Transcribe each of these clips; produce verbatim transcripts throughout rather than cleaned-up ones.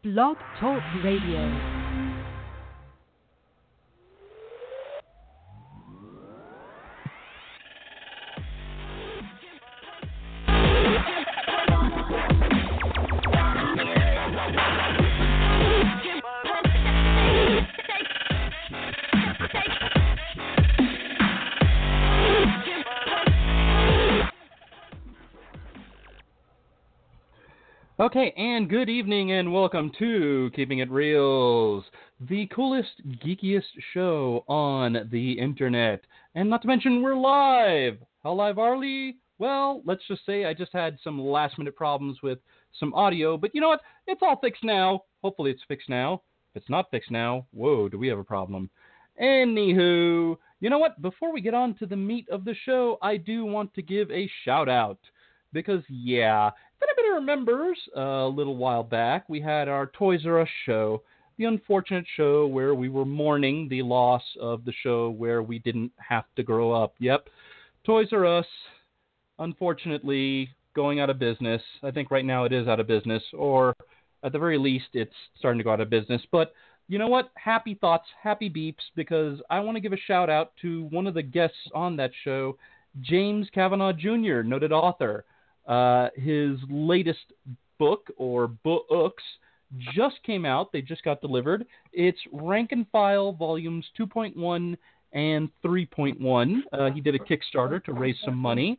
Blog Talk Radio. Okay, and good evening and welcome to Keeping It Reals, the coolest, geekiest show on the internet. And not to mention, we're live. How live are we? Well, let's just say I just had some last minute problems with some audio, but you know what? It's all fixed now. Hopefully it's fixed now. If it's not fixed now, whoa, do we have a problem? Anywho, you know what? Before we get on to the meat of the show, I do want to give a shout out. Because, yeah, if anybody remembers, uh, a little while back, we had our Toys R Us show, the unfortunate show where we were mourning the loss of the show where we didn't have to grow up. Yep, Toys R Us, unfortunately, going out of business. I think right now it is out of business, or at the very least, it's starting to go out of business. But you know what? Happy thoughts, happy beeps, because I want to give a shout out to one of the guests on that show, James Kavanaugh Junior, noted author. Uh, his latest book, or books, just came out. They just got delivered. It's Rank and File Volumes two point one and three point one. Uh, he did a Kickstarter to raise some money.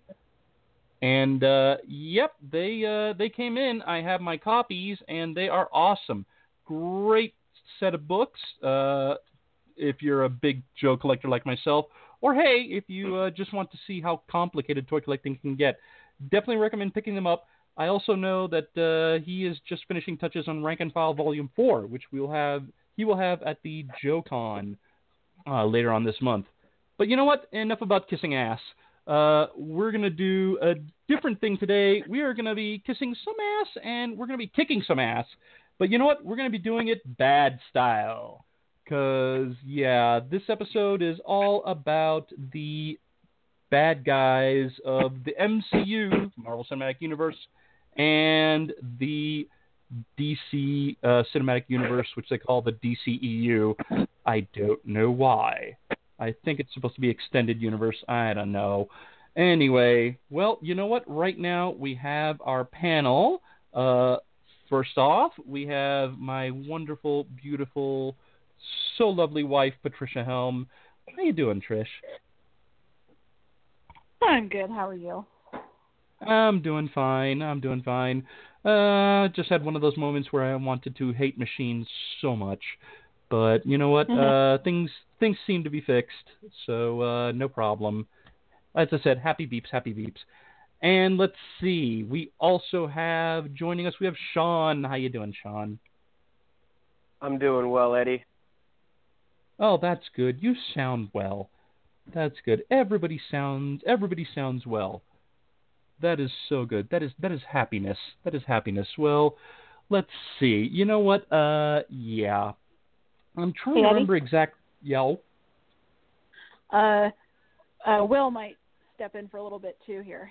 And, uh, yep, they uh, they came in. I have my copies, and they are awesome. Great set of books, uh, if you're a big Joe collector like myself. Or, hey, if you uh, just want to see how complicated toy collecting can get. Definitely recommend picking them up. I also know that uh, he is just finishing touches on Rank and File Volume four, which we'll have he will have at the JoeCon uh, later on this month. But you know what? Enough about kissing ass. Uh, we're going to do a different thing today. We are going to be kissing some ass, and we're going to be kicking some ass. But you know what? We're going to be doing it bad style. Because, yeah, this episode is all about the bad guys of the M C U, Marvel Cinematic Universe, and the D C uh, Cinematic Universe, which they call the D C E U. I don't know why. I think it's supposed to be Extended Universe. I don't know. Anyway, well, you know what? Right now we have our panel. Uh, first off, we have my wonderful, beautiful, so lovely wife, Patricia Helm. How you doing, Trish? I'm good. How are you? I'm doing fine. I'm doing fine. Uh, just had one of those moments where I wanted to hate machines so much, but you know what? uh, things things seem to be fixed, so uh, no problem. As I said, happy beeps, happy beeps. And let's see. We also have joining us. We have Sean. How you doing, Sean? I'm doing well, Eddie. Oh, that's good. You sound well. That's good. Everybody sounds everybody sounds well. That is so good. That is that is happiness. That is happiness. Well, let's see. You know what? Uh yeah. I'm trying hey, to Eddie? remember exact yo. Uh uh Will might step in for a little bit too here.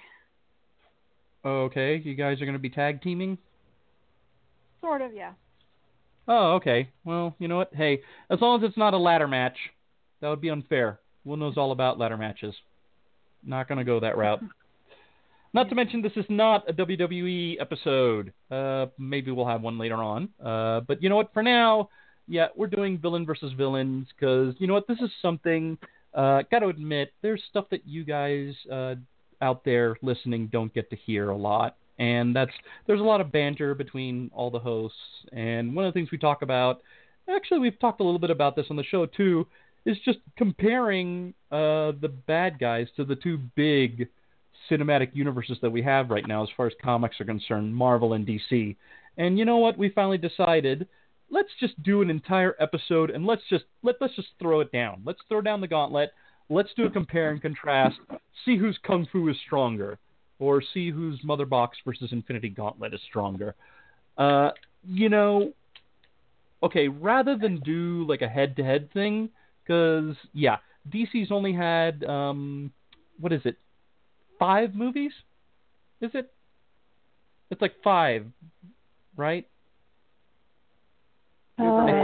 Okay, you guys are going to be tag teaming? Sort of, yeah. Oh, okay. Well, you know what? Hey, as long as it's not a ladder match, that would be unfair. Will knows all about ladder matches. Not going to go that route. Not to mention, this is not a W W E episode. Uh, maybe we'll have one later on. Uh, but you know what? For now, yeah, we're doing villain versus villains because, you know what? This is something, uh, got to admit, there's stuff that you guys uh, out there listening don't get to hear a lot. And that's there's a lot of banter between all the hosts. And one of the things we talk about, actually, we've talked a little bit about this on the show, too, is just comparing uh, the bad guys to the two big cinematic universes that we have right now as far as comics are concerned, Marvel and D C. And you know what? We finally decided, let's just do an entire episode and let's just let, let's just throw it down. Let's throw down the gauntlet. Let's do a compare and contrast, see whose Kung Fu is stronger, or see whose Mother Box versus Infinity Gauntlet is stronger. Uh, you know, okay, rather than do like a head-to-head thing, because, yeah, D C's only had, um, what is it, five movies? Is it? It's like five, right?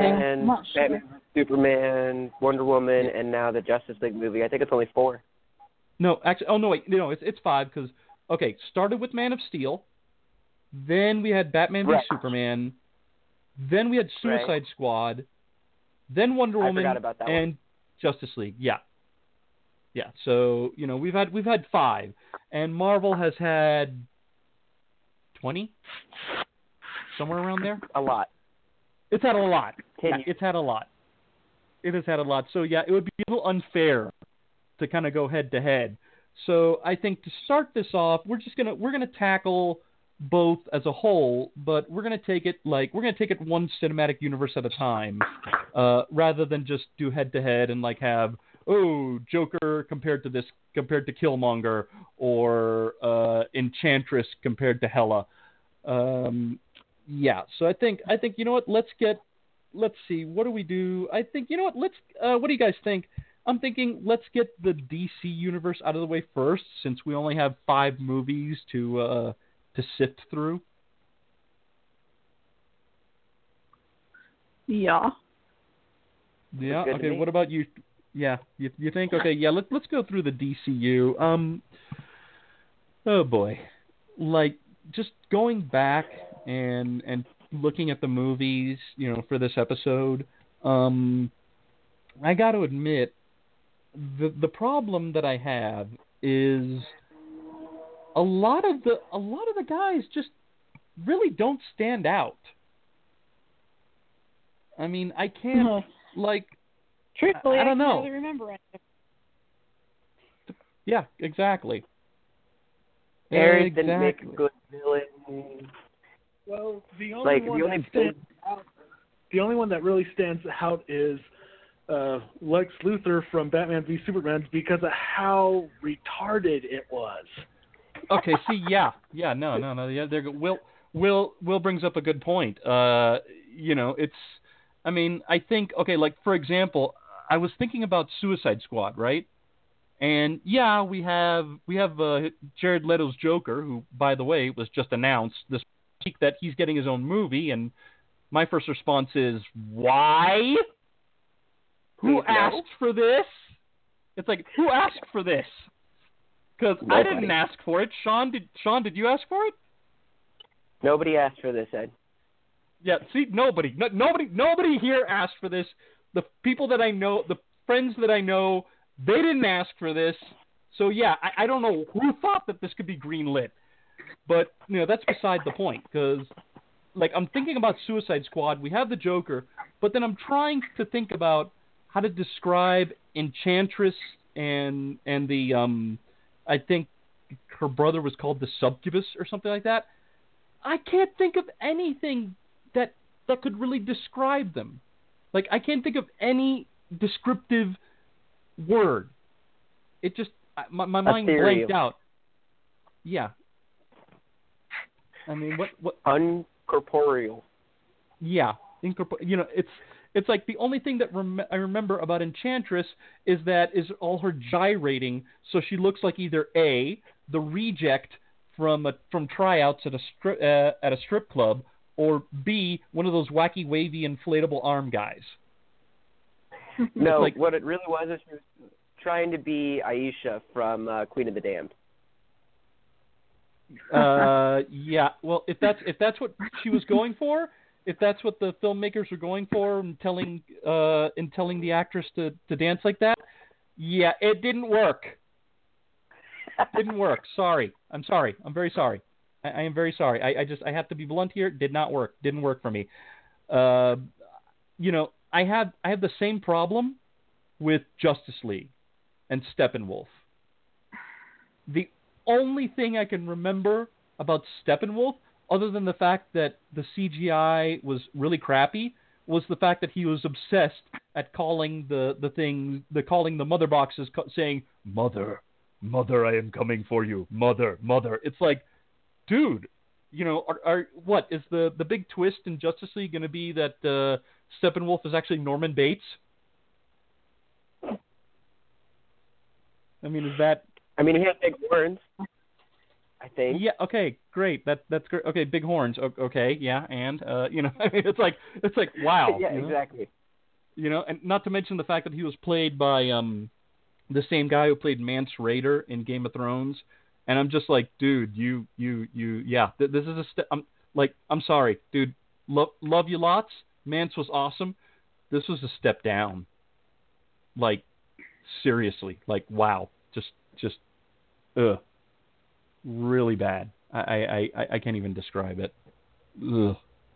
Batman, not sure. Batman, Superman, Wonder Woman, and now the Justice League movie. I think it's only four. No, actually, oh no, wait, no, it's it's five because okay, started with Man of Steel, then we had Batman v Right. Superman, then we had Suicide Right. Squad, then Wonder I Woman, forgot about that one. and Justice League. Yeah, yeah. So you know we've had we've had five, and Marvel has had twenty, somewhere around there. A lot. It's had a lot. Ten Yeah, years. it's had a lot. It has had a lot. So yeah, it would be a little unfair to kind of go head to head. So I think to start this off, we're just gonna we're gonna tackle both as a whole, but we're gonna take it like we're gonna take it one cinematic universe at a time, uh, rather than just do head to head and like have oh Joker compared to this compared to Killmonger or uh, Enchantress compared to Hela. Um, yeah, so I think I think you know what? Let's get let's see what do we do? I think you know what? Let's uh, what do you guys think? I'm thinking let's get the D C universe out of the way first, since we only have five movies to uh, to sift through. Yeah. Yeah. Good to Okay. me. What about you? Yeah. You you think? Okay. Yeah. Let's let's go through the D C U. Um. Oh boy. Like just going back and and looking at the movies, you know, for this episode. Um. I got to admit, the the problem that I have is a lot of the a lot of the guys just really don't stand out. I mean, I can't Mhm. like. Truthfully, I don't can't know. really remember it. Yeah, exactly. Ares didn't make a Exactly. good villain. Well, the only Like, one the only that stands out, the only one that really stands out is uh, Lex Luthor from Batman v Superman because of how retarded it was. Okay, see, yeah, yeah, no, no, no, yeah, they're Will. Will Will brings up a good point. Uh, you know, it's. I mean, I think okay, like for example, I was thinking about Suicide Squad, right? And yeah, we have we have uh, Jared Leto's Joker, who, by the way, was just announced this week that he's getting his own movie, and my first response is, why? Who Please no. asked for this? It's like, who asked for this? Because I didn't Nobody. ask for it. Sean, did Sean? Did you ask for it? Nobody asked for this, Ed. Yeah. See, nobody, no, nobody, nobody here asked for this. The people that I know, the friends that I know, they didn't ask for this. So yeah, I, I don't know who thought that this could be greenlit, but you know that's beside the point. Because like I'm thinking about Suicide Squad, we have the Joker, but then I'm trying to think about how to describe Enchantress and and the um, I think her brother was called the Succubus or something like that. I can't think of anything that that could really describe them. Like I can't think of any descriptive word. It just my my mind Ethereal. blanked out. Yeah. I mean, what what? Uncorporeal. Yeah, incorpor- You know, it's it's like the only thing that rem- I remember about Enchantress is that is all her gyrating, so she looks like either A, the reject from a, from tryouts at a stri- uh, at a strip club, or B, one of those wacky wavy inflatable arm guys. No, like- what it really was is she was trying to be Aisha from uh, Queen of the Damned. Uh, yeah. Well, if that's if that's what she was going for, if that's what the filmmakers were going for, and telling uh, and telling the actress to, to dance like that, yeah, it didn't work. Didn't work. Sorry. I'm sorry. I'm very sorry. I, I am very sorry. I, I just I have to be blunt here. Did not work. Didn't work for me. Uh, you know, I have I have the same problem with Justice League and Steppenwolf. The only thing I can remember about Steppenwolf, other than the fact that the C G I was really crappy, was the fact that he was obsessed at calling the the thing, the calling the mother boxes, saying "Mother, Mother, I am coming for you, Mother, Mother." It's like, dude, you know, are, are what is the the big twist in Justice League going to be that uh, Steppenwolf is actually Norman Bates? I mean, is that? I mean, he had big horns. I think. Yeah. Okay. Great. That that's great. Okay. Big horns. O- Okay. Yeah. And uh, you know, I mean, it's like it's like wow. yeah, you know? exactly. You know, and not to mention the fact that he was played by um, the same guy who played Mance Rayder in Game of Thrones, and I'm just like, dude, you you you yeah. Th- this is a step. I'm like, I'm sorry, dude. Lo- love you lots. Mance was awesome. This was a step down. Like, seriously. Like, wow. Just just, ugh. Really bad. I, I, I, I can't even describe it. Ugh.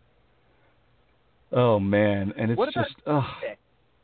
Oh man, and it's What about just ugh. Doomsday?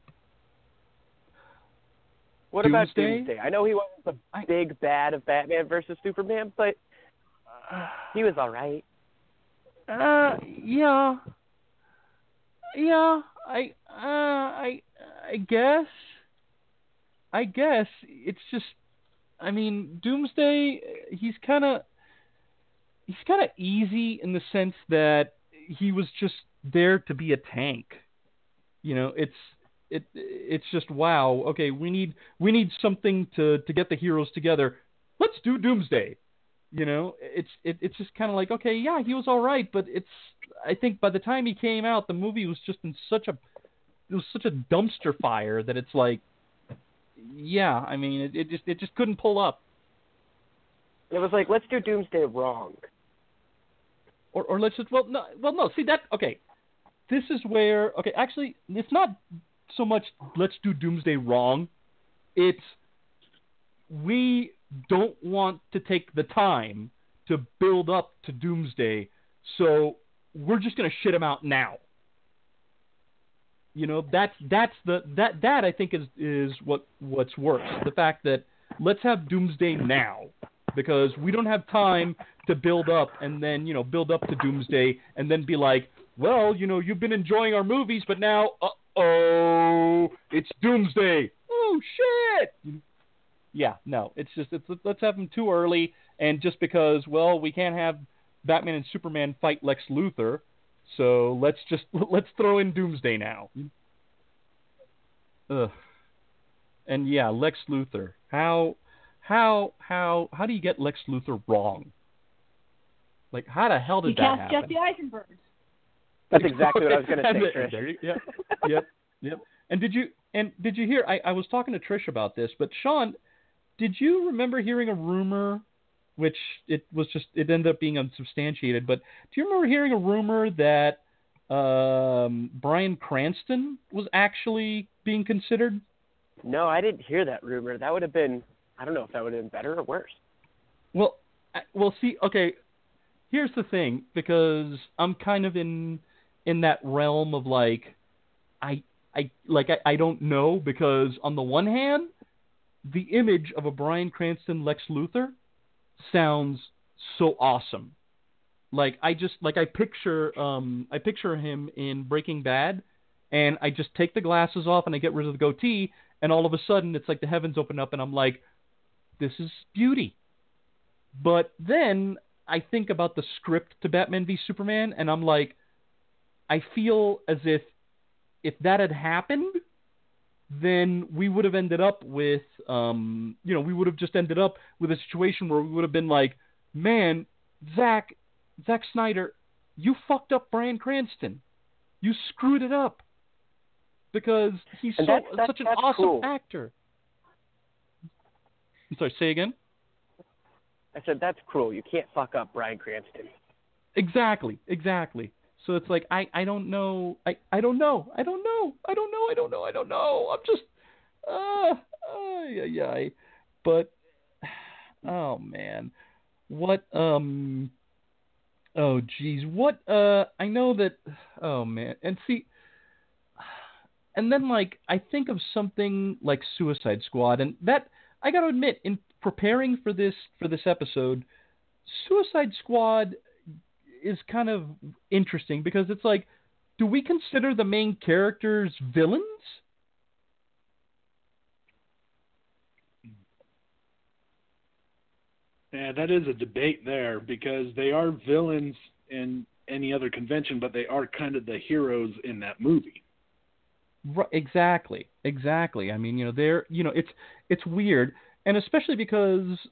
What Doomsday? about Doomsday? I know he wasn't the I- big bad of Batman versus Superman, but he was all right. Uh, yeah, yeah. I, uh, I, I guess. I guess it's just. I mean, Doomsday. He's kind of. He's kind of easy in the sense that he was just there to be a tank. You know, it's it it's just wow. Okay, we need we need something to, to get the heroes together. Let's do Doomsday. You know, it's it, it's just kind of like, okay, yeah, he was all right, but it's I think by the time he came out, the movie was just in such a it was such a dumpster fire that it's like, yeah, I mean, it, it just it just couldn't pull up. It was like, let's do Doomsday wrong. Or, or let's just well no well no see that okay, this is where okay actually it's not so much let's do Doomsday wrong, it's we don't want to take the time to build up to Doomsday, so we're just gonna shit him out now. You know, that's that's the that that I think is is what what's worse, the fact that let's have Doomsday now. Because we don't have time to build up and then, you know, build up to Doomsday and then be like, well, you know, you've been enjoying our movies, but now, uh-oh, it's Doomsday. Oh, shit. Yeah, no, it's just, it's, let's have them too early. And just because, well, we can't have Batman and Superman fight Lex Luthor, so let's just, let's throw in Doomsday now. Ugh. And yeah, Lex Luthor. How... How how how do you get Lex Luthor wrong? Like, how the hell did He that cast happen? Jesse Eisenberg. That's exactly what I was going to And say, the- Trish. there you- Yep, yep, yep. And did you and did you hear? I, I was talking to Trish about this, but Sean, did you remember hearing a rumor, which it was just it ended up being unsubstantiated? But do you remember hearing a rumor that um, Bryan Cranston was actually being considered? No, I didn't hear that rumor. That would have been, I don't know if that would have been better or worse. Well, I- well, see, okay, here's the thing, because I'm kind of in in that realm of like, I I like I, I don't know, because on the one hand, the image of a Bryan Cranston Lex Luthor sounds so awesome. Like I just like I picture um I picture him in Breaking Bad, and I just take the glasses off and I get rid of the goatee, and all of a sudden it's like the heavens open up and I'm like, this is beauty. But then I think about the script to Batman v Superman, and I'm like, I feel as if if that had happened, then we would have ended up with, um, you know, we would have just ended up with a situation where we would have been like, man, Zack, Zack Snyder, you fucked up Bryan Cranston. You screwed it up. Because he's so, And that's- that's- such an that's awesome cool. actor. I'm sorry, say again? I said, that's cruel. You can't fuck up Bryan Cranston. Exactly, exactly. So it's like, I, I don't know, I, I don't know, I don't know, I don't know, I don't know, I don't know. I'm just, uh, uh yeah, yeah. But, oh man, what, um, oh geez, what, uh, I know that, oh man, and see, and then like, I think of something like Suicide Squad, and that, I gotta admit, in preparing for this, for this episode, Suicide Squad is kind of interesting because it's like, do we consider the main characters villains? Yeah, that is a debate there because they are villains in any other convention, but they are kind of the heroes in that movie. Right, exactly, exactly. I mean, you know, they're, you know, it's it's weird, and especially because,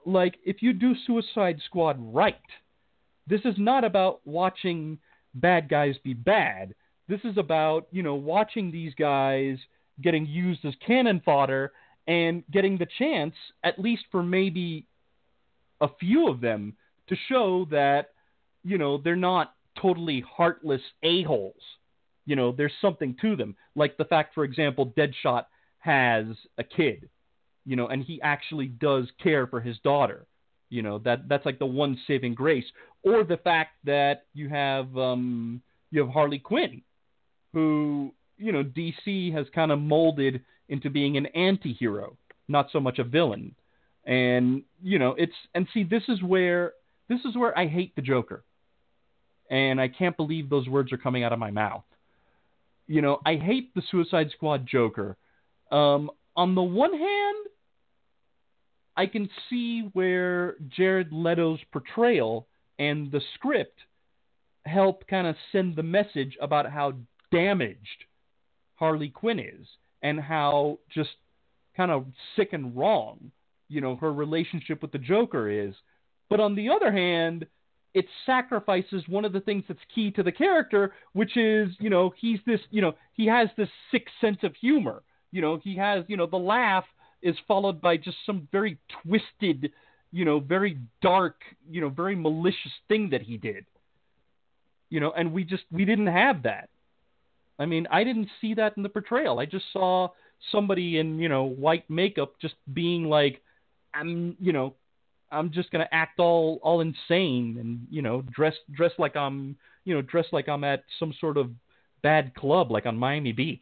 like, if you do Suicide Squad right, this is not about watching bad guys be bad. This is about, you know, watching these guys getting used as cannon fodder and getting the chance, at least for maybe a few of them, to show that, you know, they're not totally heartless a-holes. You know, there's something to them. Like the fact, for example, Deadshot has a kid, you know, and he actually does care for his daughter. You know, that that's like the one saving grace. Or the fact that you have um, you have Harley Quinn, who, you know, D C has kind of molded into being an anti-hero, not so much a villain. And, you know, it's, and see, this is where, this is where I hate the Joker. And I can't believe those words are coming out of my mouth. You know, I hate the Suicide Squad Joker. Um, on the one hand, I can see where Jared Leto's portrayal and the script help kind of send the message about how damaged Harley Quinn is and how just kind of sick and wrong, you know, her relationship with the Joker is. But on the other hand, it sacrifices one of the things that's key to the character, which is, you know, he's this, you know, he has this sick sense of humor. You know, he has, you know, the laugh is followed by just some very twisted, you know, very dark, you know, very malicious thing that he did. You know, and we just, we didn't have that. I mean, I didn't see that in the portrayal. I just saw somebody in, you know, white makeup just being like, I'm, you know, I'm just going to act all, all insane and, you know, dress, dress like I'm, you know, dress like I'm at some sort of bad club, like on Miami Beach.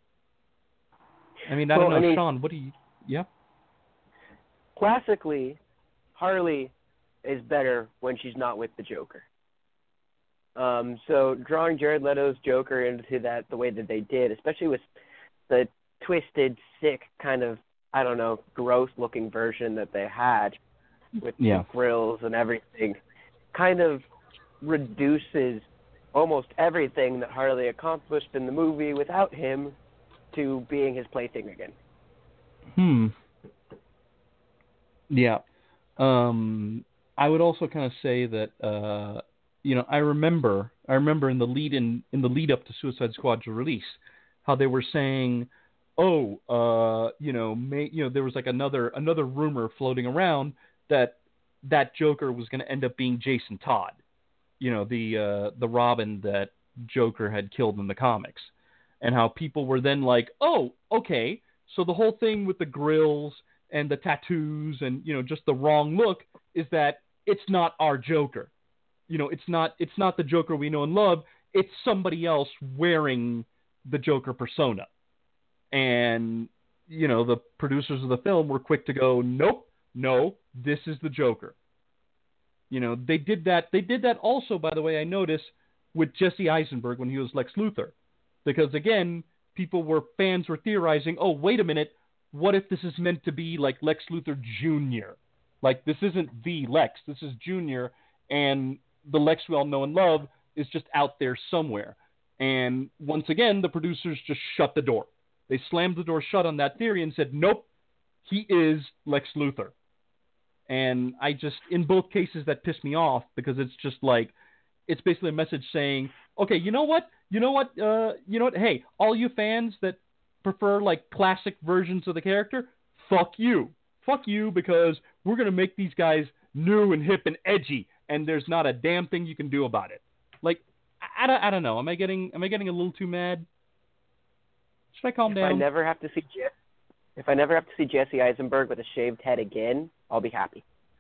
I mean, I well, don't know, I mean, Sean, what do you, yeah? Classically, Harley is better when she's not with the Joker. Um, so drawing Jared Leto's Joker into that the way that they did, especially with the twisted, sick, kind of, I don't know, gross-looking version that they had with yeah. the grills and everything, kind of reduces almost everything that Harley accomplished in the movie without him to being his plaything again. Hmm. Yeah. Um, I would also kind of say that, uh, you know, I remember, I remember in the lead in, in the lead up to Suicide Squad's release, how they were saying, oh, uh, you know, may, you know, there was like another, another rumor floating around that that Joker was going to end up being Jason Todd, you know, the, uh, the Robin that Joker had killed in the comics, and how people were then like, oh, okay. So the whole thing with the grills and the tattoos and, you know, just the wrong look is that it's not our Joker. You know, it's not, it's not the Joker we know and love. It's somebody else wearing the Joker persona. And, you know, the producers of the film were quick to go, nope, no, this is the Joker. You know, they did that. They did that also, by the way, I noticed with Jesse Eisenberg when he was Lex Luthor, because again, people were, fans were theorizing, oh, wait a minute. What if this is meant to be like Lex Luthor Junior? Like, this isn't the Lex, this is Junior, and the Lex we all know and love is just out there somewhere. And once again, the producers just shut the door. They slammed the door shut on that theory and said, nope, he is Lex Luthor. And I just, in both cases, that pissed me off, because it's just like, it's basically a message saying, okay, you know what? You know what? Uh, you know what? Hey, all you fans that prefer like classic versions of the character, fuck you. Fuck you, because we're going to make these guys new and hip and edgy, and there's not a damn thing you can do about it. Like, I, I, don't, I don't know. Am I getting am I getting a little too mad? Should I calm if down? I never have to see Je- if I never have to see Jesse Eisenberg with a shaved head again, I'll be happy.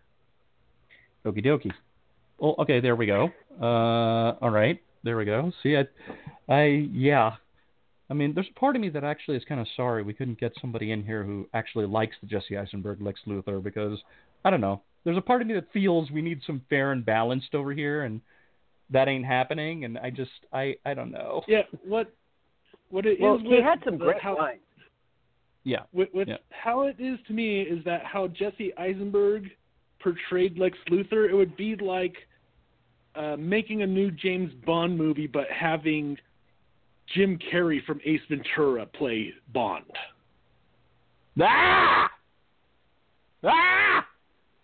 Okie dokie. Well, okay, there we go. Uh, all right, there we go. See, I, I, yeah. I mean, there's a part of me that actually is kind of sorry we couldn't get somebody in here who actually likes the Jesse Eisenberg Lex Luthor, because, I don't know, there's a part of me that feels we need some fair and balanced over here, and that ain't happening, and I just, I, I don't know. Yeah, what, what it well, is he with had some the, great how, lines. Yeah. With, with yeah. how it is to me is that how Jesse Eisenberg portrayed Lex Luthor, it would be like uh, making a new James Bond movie, but having Jim Carrey from Ace Ventura play Bond. Ah! Ah!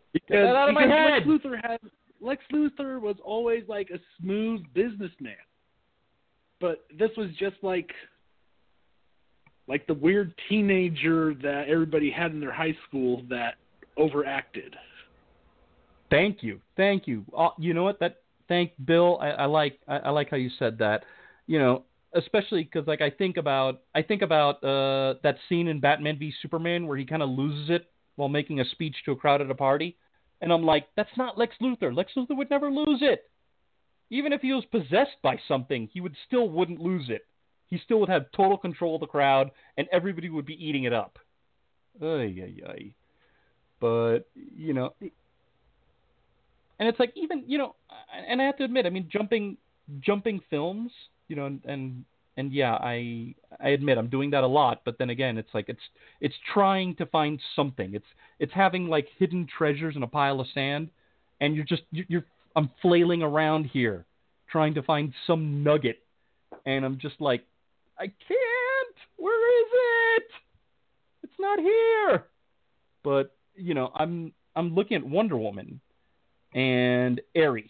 Because, that out of my because head. Lex Luthor had Lex Luthor was always like a smooth businessman, but this was just like like the weird teenager that everybody had in their high school that overacted. Thank you, thank you. Uh, you know what? That thank Bill. I, I like I, I like how you said that. You know, especially because like I think about I think about uh, that scene in Batman v Superman where he kind of loses it while making a speech to a crowd at a party, and I'm like, that's not Lex Luthor. Lex Luthor would never lose it. Even if he was possessed by something, he would still wouldn't lose it. He still would have total control of the crowd, and everybody would be eating it up. Ay, ay, ay. But, you know, and it's like even, you know, and I have to admit, I mean, jumping jumping films, you know, and, and, and yeah, I I admit I'm doing that a lot, but then again, it's like it's it's trying to find something. It's it's having like hidden treasures in a pile of sand, and you're just, you're, you're I'm flailing around here trying to find some nugget, and I'm just like, I can't. Where is it? It's not here. But you know, I'm I'm looking at Wonder Woman and Ares.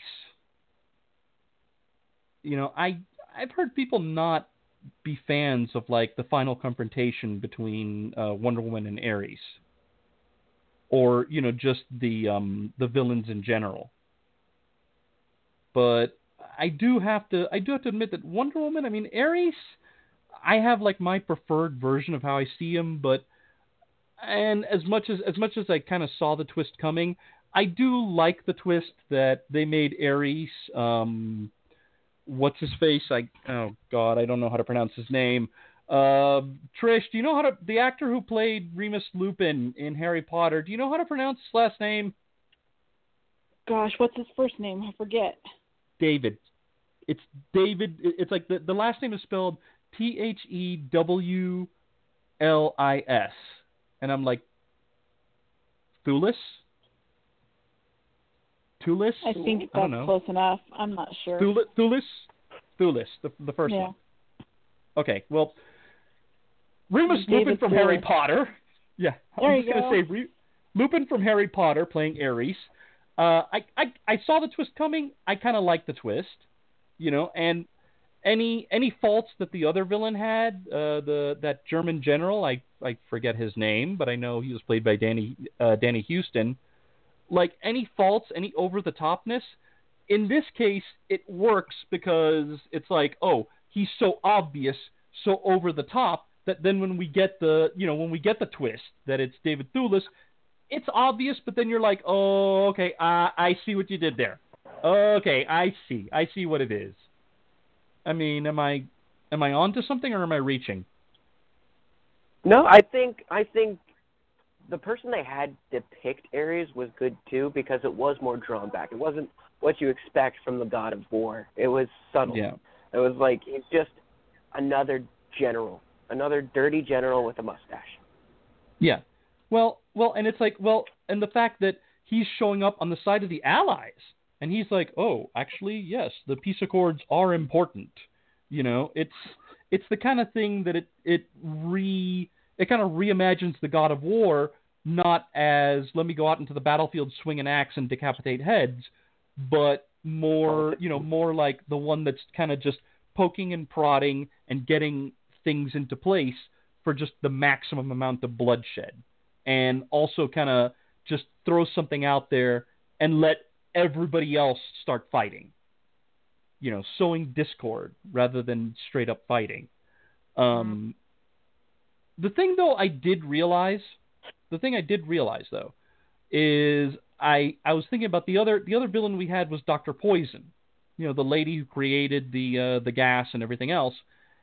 You know, I I've heard people not be fans of like the final confrontation between uh, Wonder Woman and Ares, or you know, just the um, the villains in general. But I do have to I do have to admit that Wonder Woman, I mean Ares, I have like my preferred version of how I see him, but and as much as as much as I kind of saw the twist coming, I do like the twist that they made Ares um what's his face? I oh god, I don't know how to pronounce his name. Uh, Trish, do you know how to the actor who played Remus Lupin in Harry Potter? Do you know how to pronounce his last name? Gosh, what's his first name? I forget. David. It's David. It's like the, the last name is spelled T H E W L I S. And I'm like, Thulis? Thulis? I think I don't that's know. close enough. I'm not sure. Thulis? Thulis? Thulis, the, the first yeah. one. Okay, well, Remus David Lupin from Thulis. Harry Potter. Yeah, There I'm you just going go. to say Re- Lupin from Harry Potter playing Ares. Uh, I, I I saw the twist coming. I kind of liked the twist, you know, and any any faults that the other villain had, uh, the that German general, I I forget his name, but I know he was played by Danny uh, Danny Houston. Like any faults, any over the topness, in this case it works because it's like, oh, he's so obvious, so over the top that then when we get the you know when we get the twist that it's David Thewlis, it's obvious, but then you're like, oh, okay, uh, I see what you did there. Okay, I see. I see what it is. I mean, am I am I onto something or am I reaching? No, I think I think the person they had depict Ares was good too because it was more drawn back. It wasn't what you expect from the God of War. It was subtle. Yeah. It was like it's just another general, another dirty general with a mustache. Yeah. Well, well, and it's like, well, and the fact that he's showing up on the side of the Allies, and he's like, oh, actually, yes, the peace accords are important. You know, it's it's the kind of thing that it it re it kind of reimagines the God of War, not as let me go out into the battlefield, swing an axe, and decapitate heads, but more, you know, more like the one that's kind of just poking and prodding and getting things into place for just the maximum amount of bloodshed. And also kind of just throw something out there and let everybody else start fighting. You know, sowing discord rather than straight up fighting. Um, mm-hmm. The thing, though, I did realize, the thing I did realize, though, is I I was thinking about the other the other villain we had was Doctor Poison. You know, the lady who created the uh, the gas and everything else.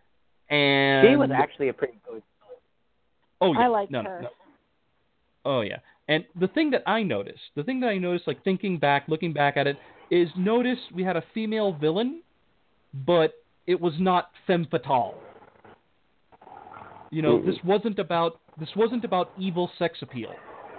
And she was actually a pretty good. Oh yeah, I like no, her. No, no. Oh, yeah. And the thing that I noticed, the thing that I noticed, like thinking back, looking back at it, is notice we had a female villain, but it was not femme fatale. You know, this wasn't about this wasn't about evil sex appeal.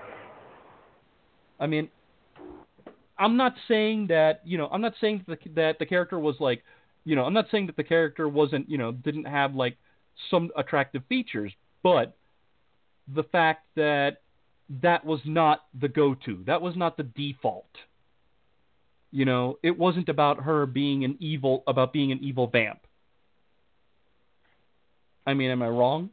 I mean, I'm not saying that, you know, I'm not saying that the, that the character was like, you know, I'm not saying that the character wasn't, you know, didn't have like some attractive features, but the fact that that was not the go-to. That was not the default. You know, it wasn't about her being an evil, about being an evil vamp. I mean, am I wrong?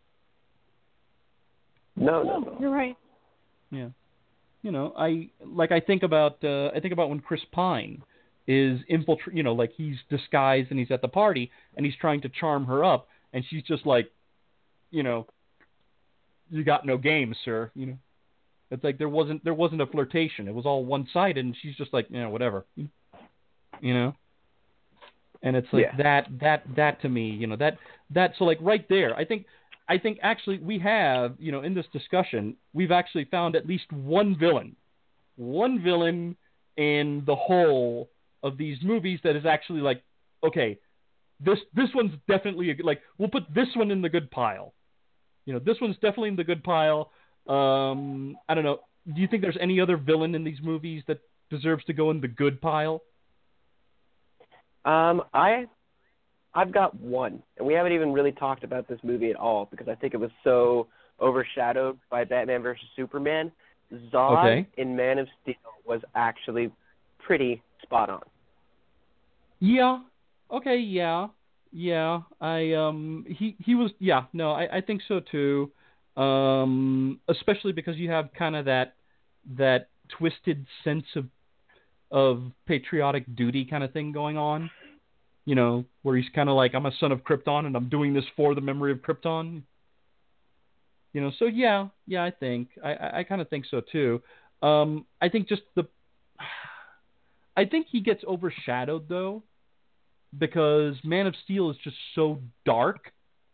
No, no, No, no. you're right. Yeah. You know, I like I think about uh, I think about when Chris Pine is infiltrate. You know, like he's disguised and he's at the party and he's trying to charm her up, and she's just like, you know, you got no game, sir. You know, it's like there wasn't there wasn't a flirtation. It was all one sided, and she's just like, you know, whatever. You know. And it's like Yeah. that that that to me, you know, that that so like right there, I think. I think actually we have, you know, in this discussion, we've actually found at least one villain, one villain in the whole of these movies that is actually like, okay, this this one's definitely a, like we'll put this one in the good pile, you know, this one's definitely in the good pile. Um, I don't know. Do you think there's any other villain in these movies that deserves to go in the good pile? Um, I, I've got one, and we haven't even really talked about this movie at all because I think it was so overshadowed by Batman versus Superman. Zod Okay. in Man of Steel was actually pretty spot on. Yeah. Okay. Yeah. Yeah. I um. He he was. Yeah. No. I I think so too. Um. Especially because you have kind of that that twisted sense of of patriotic duty kind of thing going on. You know, where he's kind of like, I'm a son of Krypton and I'm doing this for the memory of Krypton. You know. So yeah. Yeah. I think I I, I kind of think so too. Um. I think just the. I think he gets overshadowed though, because Man of Steel is just so dark,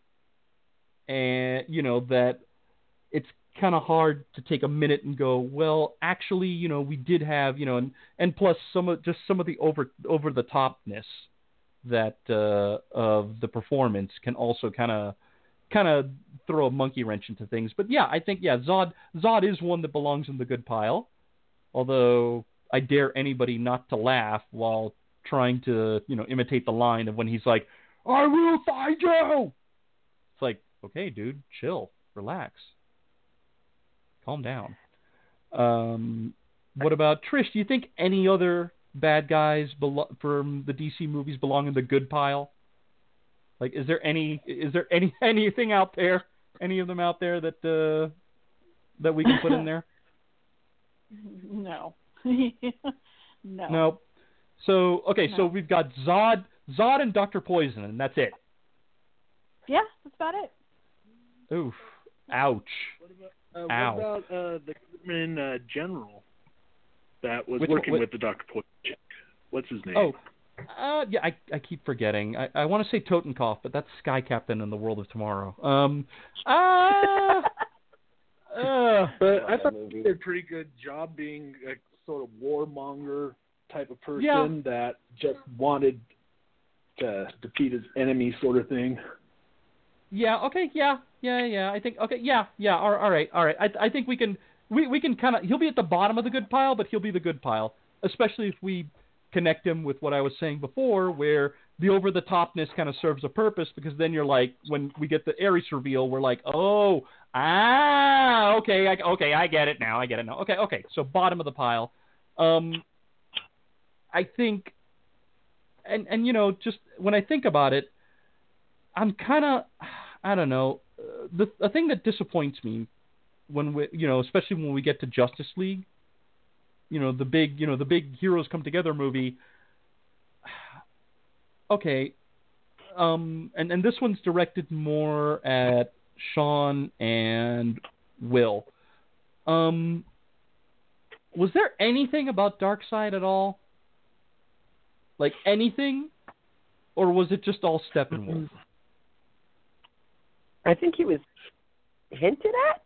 and you know that it's kind of hard to take a minute and go, well, actually, you know, we did have, you know, and, and plus some of just some of the over over the topness that uh, of the performance can also kind of kind of throw a monkey wrench into things. But yeah, I think yeah, Zod Zod is one that belongs in the good pile, although I dare anybody not to laugh while trying to, you know, imitate the line of when he's like, I will find you. It's like, okay, dude, chill, relax, calm down. Um, what about Trish? Do you think any other bad guys belo- from the D C movies belong in the good pile? Like, is there any, is there any, anything out there, any of them out there that, uh, that we can put in there? No. no. No. So, okay, No. so we've got Zod, Zod and Doctor Poison, and that's it. Yeah, that's about it. Oof. Ouch. What about, uh, Ow. what about uh, the government uh, general that was Which working one- with the Doctor Poison chick? What's his name? Oh, uh, yeah, I, I keep forgetting. I, I want to say Totenkopf, but that's Sky Captain in the World of Tomorrow. Um, uh, uh, But I that thought movie. he did a pretty good job being a sort of warmonger type of person Yeah. that just wanted to defeat his enemy sort of thing. yeah, okay, yeah, yeah, yeah. I think, okay, yeah, yeah, all, all right, all right. I, I think we can, we, we can kind of, he'll be at the bottom of the good pile, but he'll be the good pile, especially if we connect him with what I was saying before, where the over-the-topness kind of serves a purpose, because then you're like, when we get the Ares reveal, we're like, oh, ah, okay, I, okay, I get it now, I get it now. Okay, okay, so bottom of the pile. Um, I think, and, and you know, just when I think about it, I'm kind of, I don't know, uh, the, the thing that disappoints me when we, you know, especially when we get to Justice League, you know, the big, you know, the big heroes come together movie. Okay. Um, and, and this one's directed more at Sean and Will. Um, was there anything about Darkseid at all? Like anything? Or was it just all Steppenwolf? I think he was hinted at.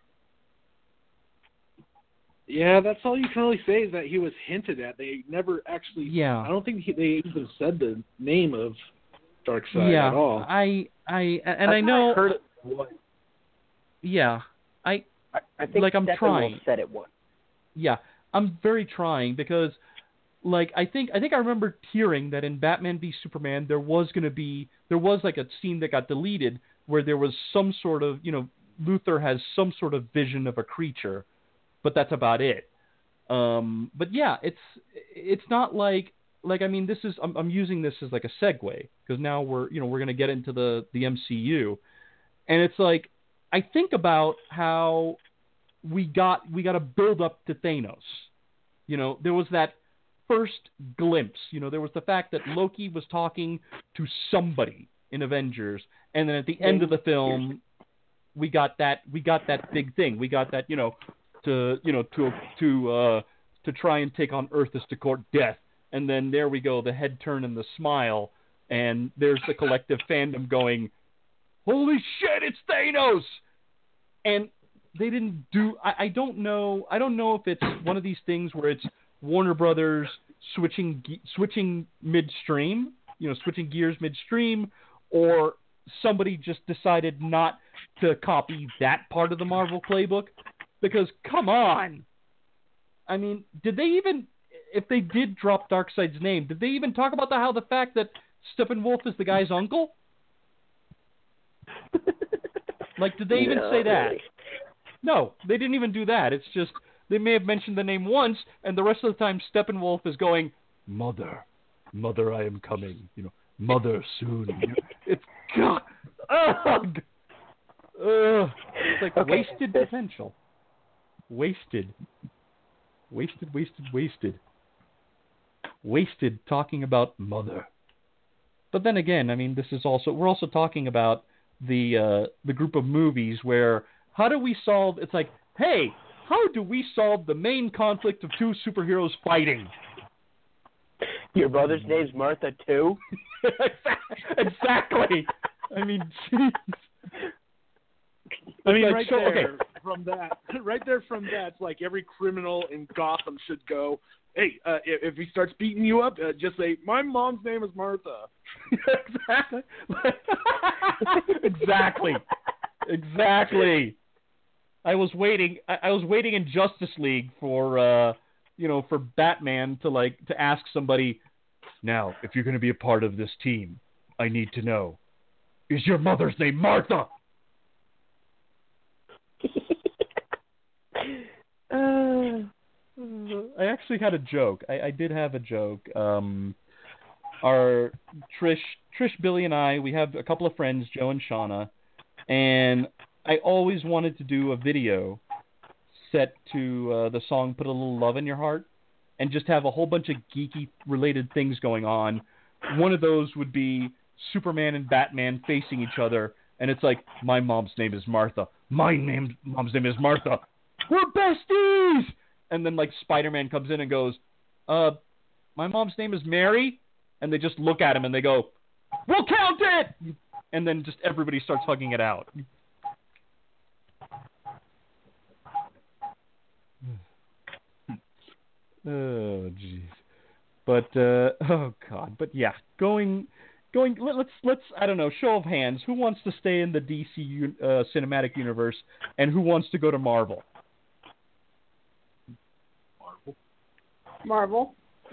Yeah, that's all you can really say is that he was hinted at. They never actually. Yeah. I don't think he, they even said the name of Darkseid Yeah, at all. I, I, and I I thought know, I heard it once. yeah, I, I, I think Like, I'm Steppenwolf trying. said it once. yeah, I'm very trying because, like, I think, I think I remember hearing that in Batman v Superman there was going to be, there was like a scene that got deleted where there was some sort of, you know, Luthor has some sort of vision of a creature, but that's about it. Um, but yeah, it's it's not like like I mean, this is I'm, I'm using this as like a segue because now we're you know we're gonna get into the the M C U, and it's like I think about how we got we got to build up to Thanos. You know, there was that first glimpse. You know, there was the fact that Loki was talking to somebody in Avengers, and then at the end of the film, we got that we got that big thing. We got that you know to you know to to uh, to try and take on Earth is to court death, and then there we go, the head turn and the smile, and there's the collective fandom going, "Holy shit, it's Thanos!" And they didn't do. I, I don't know. I don't know if it's one of these things where it's Warner Brothers switching switching midstream, you know, switching gears midstream, or somebody just decided not to copy that part of the Marvel playbook. Because come on, I mean, did they even? If they did drop Darkseid's name, did they even talk about the, how the fact that Steppenwolf is the guy's uncle? Like, did they even No, say that? really. No, they didn't even do that. It's just they may have mentioned the name once, and the rest of the time Steppenwolf is going, "Mother, mother, I am coming." You know, "Mother, soon." You know, it's God, ugh, ugh. It's like Okay. wasted potential. Wasted, wasted, wasted, wasted, wasted. Talking about mother. But then again, I mean, this is also we're also talking about the uh, the group of movies where how do we solve? It's like, hey, how do we solve the main conflict of two superheroes fighting? Your brother's name's Martha too? Exactly. I mean, jeez. I mean, Like, right so- there okay. from that, right there from that, it's like every criminal in Gotham should go, hey, uh, if, if he starts beating you up, uh, just say, my mom's name is Martha. Exactly. Exactly. Exactly. I was waiting. I, I was waiting in Justice League for, uh, you know, for Batman to like to ask somebody. Now, if you're going to be a part of this team, I need to know: is your mother's name Martha? uh, I actually had a joke. I, I did have a joke. Um, our Trish, Trish, Billy, and I, we have a couple of friends, Joe and Shauna, and I always wanted to do a video set to uh, the song "Put a Little Love in Your Heart," and just have a whole bunch of geeky related things going on. One of those would be Superman and Batman facing each other, and it's like, my mom's name is Martha. My name, mom's name is Martha. We're besties! And then, like, Spider-Man comes in and goes, uh, my mom's name is Mary? And they just look at him and they go, we'll count it! And then just everybody starts hugging it out. Oh, jeez. But, uh, oh, God. But, yeah, going... Going, let, let's let's I don't know. Show of hands. Who wants to stay in the D C uh, cinematic universe, and who wants to go to Marvel? Marvel. Marvel.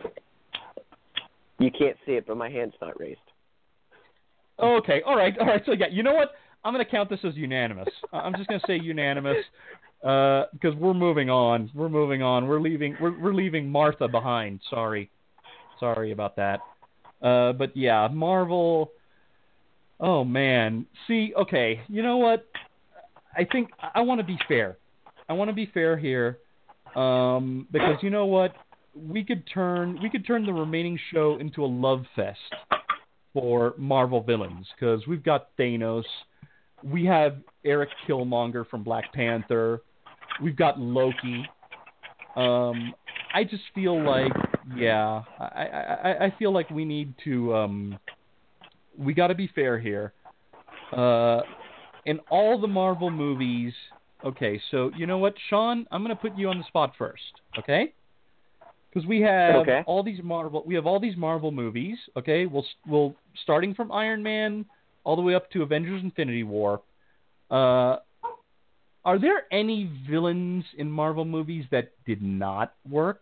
you can't see it, but my hand's not raised. Okay, all right, all right. So yeah, you know what? I'm going to count this as unanimous. I'm just going to say unanimous uh, because we're moving on. We're moving on. We're leaving. We're we're leaving Martha behind. Sorry, sorry about that. Uh, but yeah, Marvel. Oh man. See, okay. You know what? I think I want to be fair. I want to be fair here, um, because you know what? We could turn we could turn the remaining show into a love fest for Marvel villains because we've got Thanos, we have Eric Killmonger from Black Panther, we've got Loki. Um, I just feel like, yeah, I, I, I feel like we need to, um, we got to be fair here. Uh, in all the Marvel movies, okay, so you know what, Sean, I'm going to put you on the spot first, okay? Because we have Okay. all these Marvel, we have all these Marvel movies, okay? We'll, we'll starting from Iron Man all the way up to Avengers: Infinity War. Uh, Are there any villains in Marvel movies that did not work?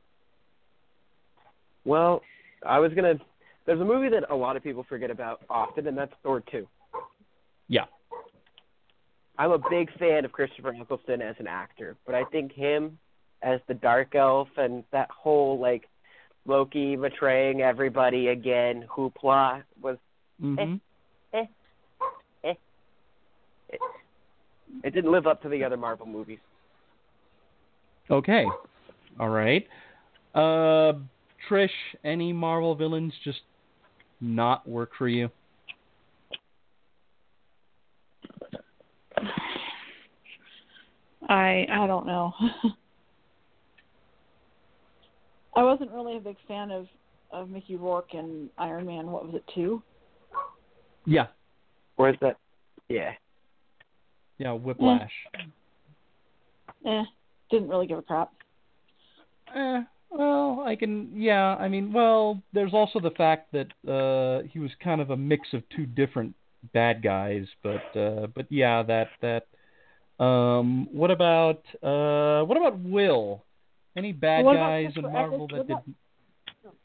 Well, I was gonna. There's a movie that a lot of people forget about often, and that's Thor two. Yeah. I'm a big fan of Christopher Eccleston as an actor, but I think him as the Dark Elf and that whole like Loki betraying everybody again hoopla was Mm-hmm. eh, eh, eh. It, it didn't live up to the other Marvel movies. Okay. All right. Uh, Trish, any Marvel villains just not work for you? I I don't know. I wasn't really a big fan of, of Mickey Rourke and Iron Man. What was it, two? Yeah. Where's that? Yeah. Yeah, Whiplash. Eh, didn't really give a crap. Eh, well, I can, yeah, I mean, well, there's also the fact that uh, he was kind of a mix of two different bad guys, but, uh, but yeah, that, that, um, what about, uh, what about Will? Any bad What about guys in Christopher Marvel Eccleston? that What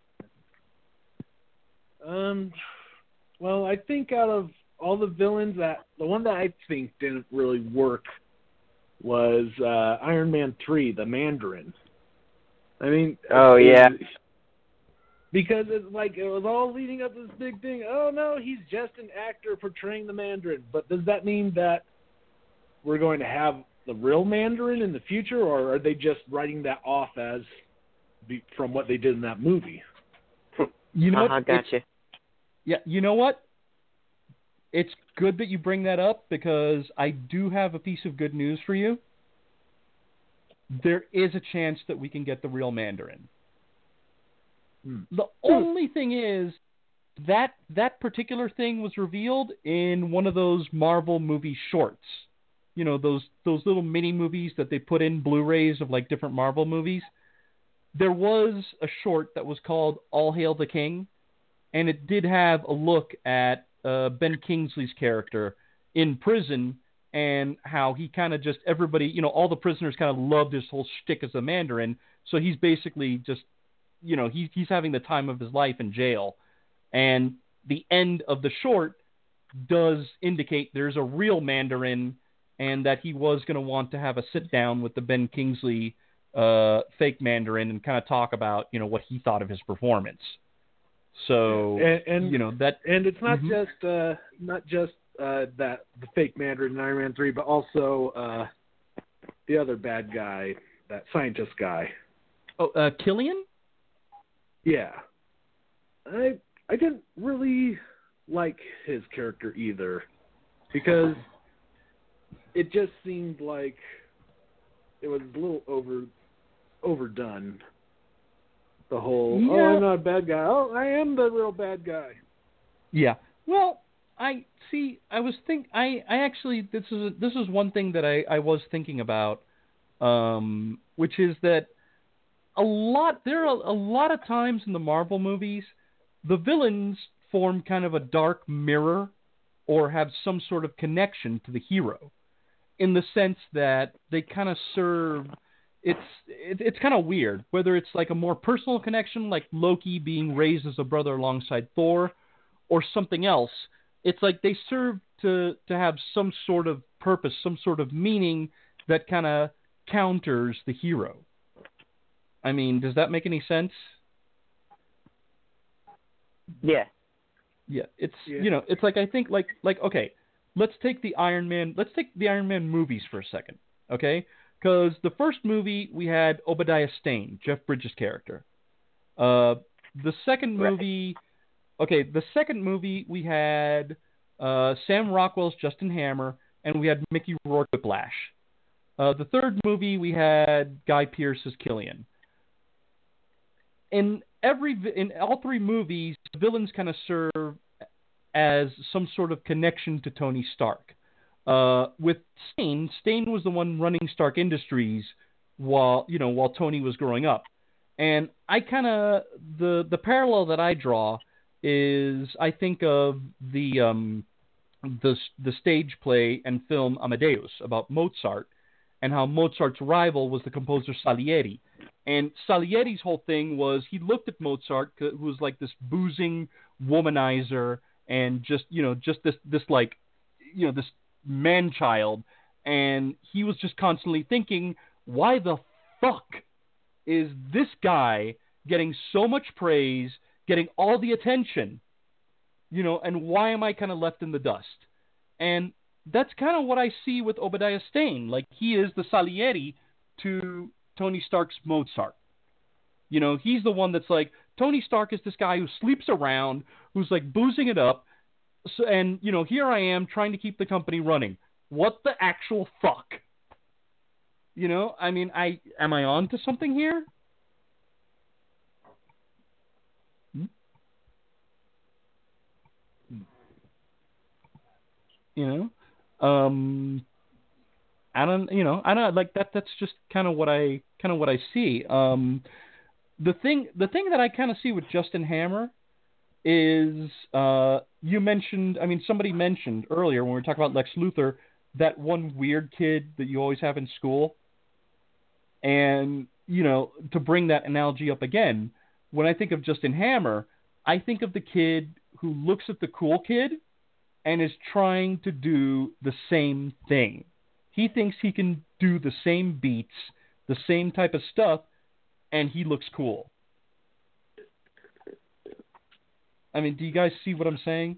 didn't? Um, well, I think out of all the villains, that the one that I think didn't really work was uh, Iron Man three, the Mandarin. I mean, Oh, it- yeah. because it's like it was all leading up to this big thing. Oh no, he's just an actor portraying the Mandarin. But does that mean that we're going to have the real Mandarin in the future, or are they just writing that off as be, from what they did in that movie? You know Uh-huh, what? It's- gotcha. Yeah, you know what? It's good that you bring that up because I do have a piece of good news for you. There is a chance that we can get the real Mandarin. Hmm. The only thing is that that particular thing was revealed in one of those Marvel movie shorts. You know, those those little mini movies that they put in Blu-rays of like different Marvel movies. There was a short that was called All Hail the King, and it did have a look at uh, Ben Kingsley's character in prison and how he kind of just, everybody, you know, all the prisoners kind of loved his whole shtick as a Mandarin. So he's basically just, you know, he, he's having the time of his life in jail. And the end of the short does indicate there's a real Mandarin and that he was going to want to have a sit down with the Ben Kingsley uh, fake Mandarin and kind of talk about, you know, what he thought of his performance. So, And, and you know, that, and it's not Mhm. just uh, not just uh, that the fake Mandarin in Iron Man three, but also uh, the other bad guy, that scientist guy. oh, uh, Killian? Yeah, I I didn't really like his character either, because it just seemed like it was a little over overdone. The whole, Yeah. oh, I'm not a bad guy. Oh, I am the real bad guy. Yeah. Well, I see. I was think. I, I actually. This is this is one thing that I, I was thinking about, um, which is that a lot there are a lot of times in the Marvel movies, the villains form kind of a dark mirror, or have some sort of connection to the hero, in the sense that they kind of serve. It's it, it's kind of weird whether it's like a more personal connection, like Loki being raised as a brother alongside Thor, or something else. It's like they serve to to have some sort of purpose, some sort of meaning that kind of counters the hero. I mean, does that make any sense? Yeah. Yeah, it's Yeah. you know, it's like I think like like okay, let's take the Iron Man, let's take the Iron Man movies for a second, okay? Because the first movie we had Obadiah Stane, Jeff Bridges' character. Uh, the second Right. movie, okay, the second movie we had uh, Sam Rockwell's Justin Hammer, and we had Mickey Rourke Whiplash. Uh, the third movie we had Guy Pearce as Killian. In every in all three movies, the villains kind of serve as some sort of connection to Tony Stark. Uh, with Stane, Stane was the one running Stark Industries while you know while Tony was growing up, and I kind of the the parallel that I draw is I think of the um, the the stage play and film Amadeus about Mozart, and how Mozart's rival was the composer Salieri. And Salieri's whole thing was he looked at Mozart, who was like this boozing womanizer, and just you know just this this like you know this man-child, And he was just constantly thinking, why the fuck is this guy getting so much praise, getting all the attention, you know, and why am I kind of left in the dust? And that's kind of what I see with Obadiah Stane. Like, he is the Salieri to Tony Stark's Mozart. You know, he's the one that's like, Tony Stark is this guy who sleeps around, who's like boozing it up, so, and, you know, here I am trying to keep the company running. What the actual fuck? You know, I mean, I am I on to something here? Hmm? You know, um, I don't, you know, I don't like that. That's just kind of what I kind of what I see. Um, the thing, the thing that I kind of see with Justin Hammer is, uh, you mentioned, I mean, somebody mentioned earlier when we were talking about Lex Luthor, that one weird kid that you always have in school. And, you know, to bring that analogy up again, when I think of Justin Hammer, I think of the kid who looks at the cool kid and is trying to do the same thing. He thinks he can do the same beats, the same type of stuff, and he looks cool. I mean, do you guys see what I'm saying?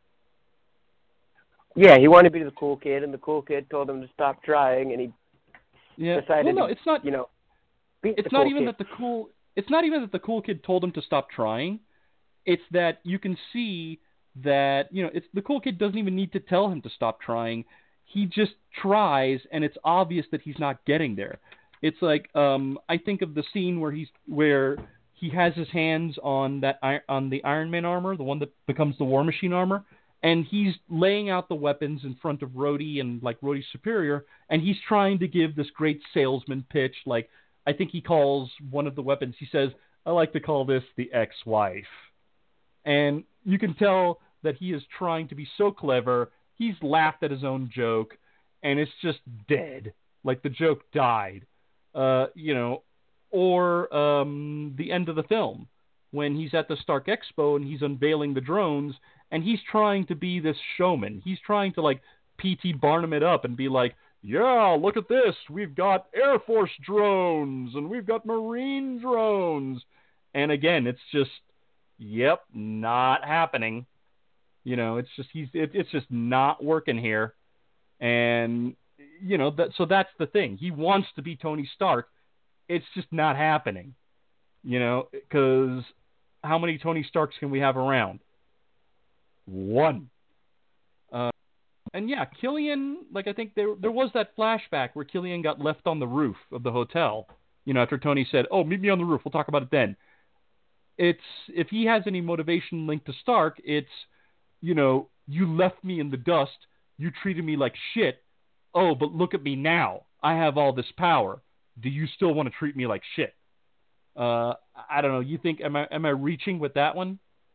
Yeah, he wanted to be the cool kid, and the cool kid told him to stop trying, and he yeah. decided well, no, to, it's not, you know, beat it's the not cool even kid. that the cool, it's not even that the cool kid told him to stop trying. It's that you can see that, you know, it's the cool kid doesn't even need to tell him to stop trying. He just tries, and it's obvious that he's not getting there. It's like, um, I think of the scene where he's, where he has his hands on that, on the Iron Man armor, the one that becomes the War Machine armor, and he's laying out the weapons in front of Rhodey and, like, Rhodey's superior, and he's trying to give this great salesman pitch. Like, I think he calls one of the weapons, he says, I like to call this the ex-wife. And you can tell that he is trying to be so clever. He's laughed at his own joke, and it's just dead. Like, the joke died. Uh, you know, or um, the end of the film, when he's at the Stark Expo and he's unveiling the drones, and he's trying to be this showman. He's trying to, like, P T Barnum it up and be like, yeah, look at this. We've got Air Force drones, and we've got Marine drones. And again, it's just, yep, not happening. You know, it's just, he's, it, it's just not working here. And, you know, that, so that's the thing. He wants to be Tony Stark. It's just not happening. You know, because how many Tony Starks can we have around? One. Uh, and yeah, Killian, like, I think there there was that flashback where Killian got left on the roof of the hotel, you know, after Tony said, oh, meet me on the roof, we'll talk about it then. It's, if he has any motivation linked to Stark, it's, you know, you left me in the dust, you treated me like shit, oh, but look at me now, I have all this power, do you still want to treat me like shit? Uh, I don't know, you think, am I am I reaching with that one?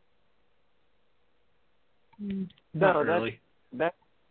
Not no, really. That, that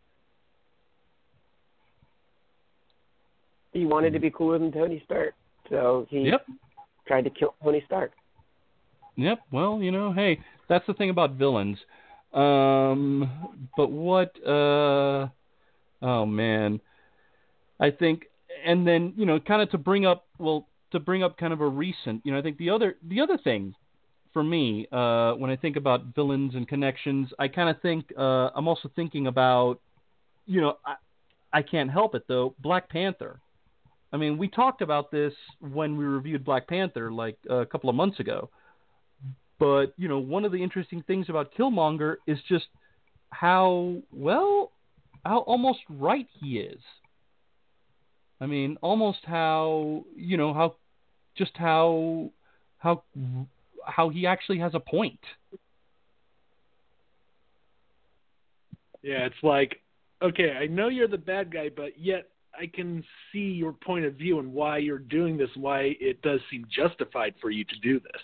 he wanted to be cooler than Tony Stark, so he Yep. tried to kill Tony Stark. Yep. Well, you know, hey, that's the thing about villains. Um, but what? Uh, oh man, I think, and then you know, kind of to bring up, well, to bring up kind of a recent, you know, I think the other the other thing for me, uh, when I think about villains and connections, I kind of think uh, I'm also thinking about, you know, I, I can't help it though, Black Panther. I mean, we talked about this when we reviewed Black Panther like a couple of months ago. But, you know, one of the interesting things about Killmonger is just how, well, how almost right he is. I mean, almost how, you know, how, just how, how, how he actually has a point. Yeah, it's like, okay, I know you're the bad guy, but yet I can see your point of view and why you're doing this, why it does seem justified for you to do this.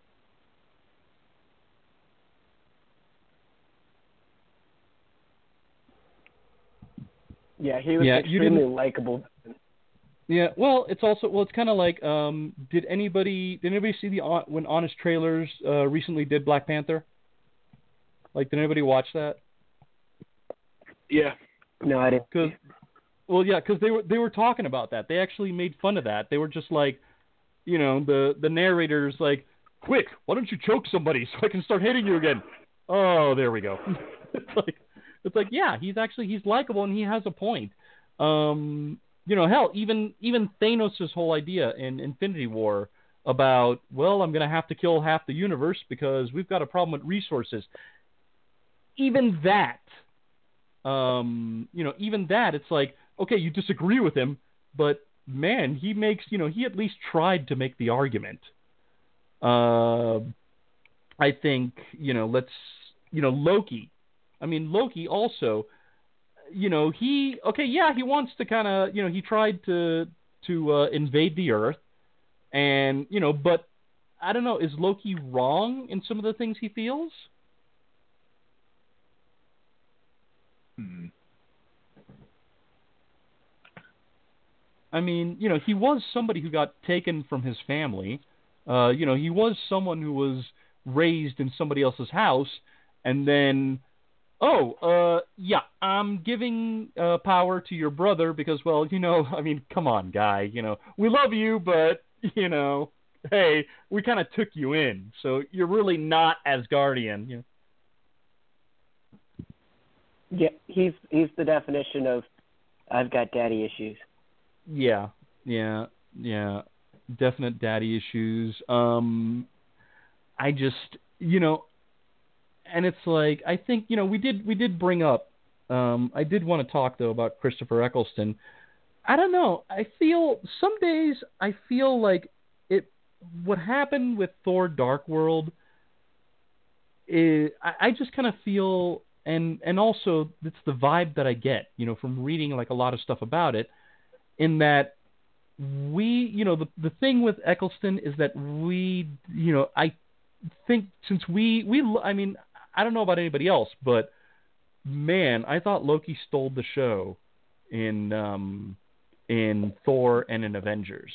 Yeah, he was Yeah, extremely likable. Yeah, well, it's also, well, it's kind of like, um, did anybody, did anybody see the, when Honest Trailers uh, recently did Black Panther? Like, did anybody watch that? Yeah. No, I didn't. Because Well, yeah, because they were they were talking about that. They actually made fun of that. They were just like, you know, the the narrator's like, quick, why don't you choke somebody so I can start hitting you again? Oh, there we go. it's like, it's like, yeah, he's actually he's likable and he has a point. Um, you know, hell, even even Thanos' whole idea in Infinity War about, well, I'm gonna have to kill half the universe because we've got a problem with resources. Even that, um, you know, even that, it's like, okay, you disagree with him, but man, he makes, you know, he at least tried to make the argument. Uh, I think, you know, let's, you know, Loki. I mean, Loki also, you know, he, okay, yeah, he wants to kind of, you know, he tried to, to uh, invade the Earth, and, you know, but I don't know, is Loki wrong in some of the things he feels? Hmm. I mean, you know, he was somebody who got taken from his family. Uh, you know, he was someone who was raised in somebody else's house, and then, oh, uh, yeah, I'm giving uh, power to your brother because, well, you know, I mean, come on, guy, you know, we love you, but, you know, hey, we kind of took you in, so you're really not Asgardian. You know? Yeah, he's he's the definition of I've got daddy issues. Yeah, yeah, yeah. Definite daddy issues. Um, I just, you know, and it's like, I think, you know, we did we did bring up. Um, I did want to talk though about Christopher Eccleston. I don't know. I feel some days I feel like it. What happened with Thor: Dark World is, I, I just kind of feel, and and also it's the vibe that I get, you know, from reading like a lot of stuff about it. In that we, you know, the the thing with Eccleston is that we, you know, I think since we, we, I mean, I don't know about anybody else, but man, I thought Loki stole the show in, um, in Thor and in Avengers.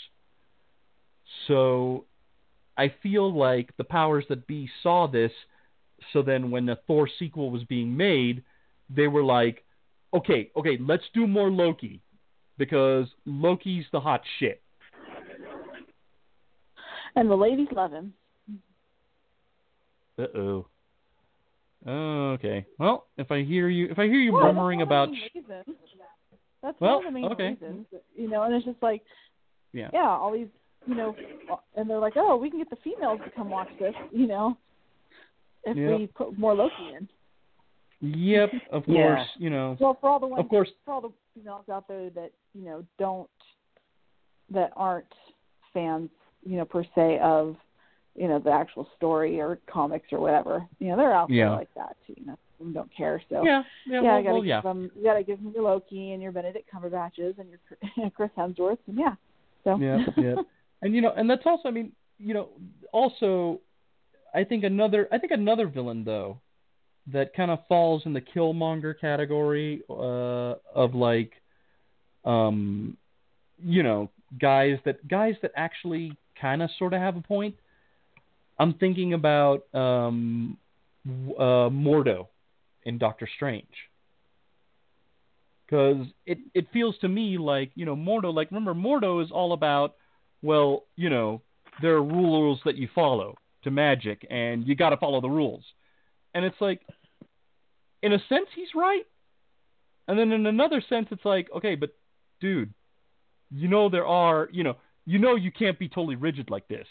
So I feel like the powers that be saw this, so then when the Thor sequel was being made, they were like, okay, okay, let's do more Loki. Because Loki's the hot shit. And the ladies love him. Uh-oh. Oh, okay. Well, if I hear you, if I hear you Well, murmuring that's about, one of the main reasons. That's well, one of the main okay. reasons. You know, and it's just like, yeah, yeah, all these, you know, and they're like, oh, we can get the females to come watch this, you know, if yep. we put more Loki in. Yep, of Yeah. course, you know. Well, for all the ones, of course, for all the females out there that, you know, don't, that aren't fans, you know, per se of, you know, the actual story or comics or whatever, you know, they're out yeah. there like that too, you know, some don't care. So yeah, yeah, yeah, well, I gotta well, give yeah. them, you gotta give them your Loki and your Benedict Cumberbatches and your Chris Hemsworth, and yeah, so yeah, yeah, and you know, and that's also, I mean, you know, also, I think another, I think another villain though, that kind of falls in the Killmonger category uh, of like, um, you know, guys that guys that actually kind of sort of have a point. I'm thinking about um, uh, Mordo in Doctor Strange, because it it feels to me like, you know, Mordo, like, remember, Mordo is all about, well, you know, there are rules that you follow to magic, and you got to follow the rules, and it's like, in a sense, he's right. And then in another sense, it's like, okay, but dude, you know, there are, you know, you know, you can't be totally rigid like this.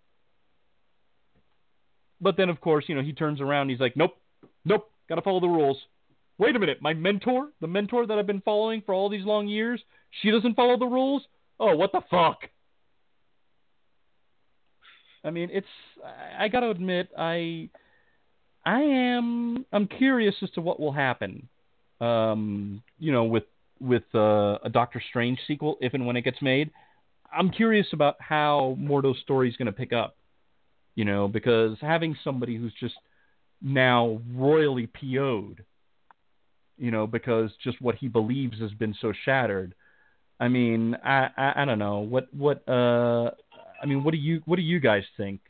But then, of course, you know, he turns around, he's like, nope, nope, got to follow the rules. Wait a minute, my mentor, the mentor that I've been following for all these long years, she doesn't follow the rules? Oh, what the fuck? I mean, it's, I, I got to admit, I... I am. I'm curious as to what will happen. Um, you know, with with uh, a Doctor Strange sequel, if and when it gets made. I'm curious about how Mordo's story is going to pick up. You know, because having somebody who's just now royally P O'd, you know, because just what he believes has been so shattered. I mean, I I, I don't know what what. Uh, I mean, what do you what do you guys think?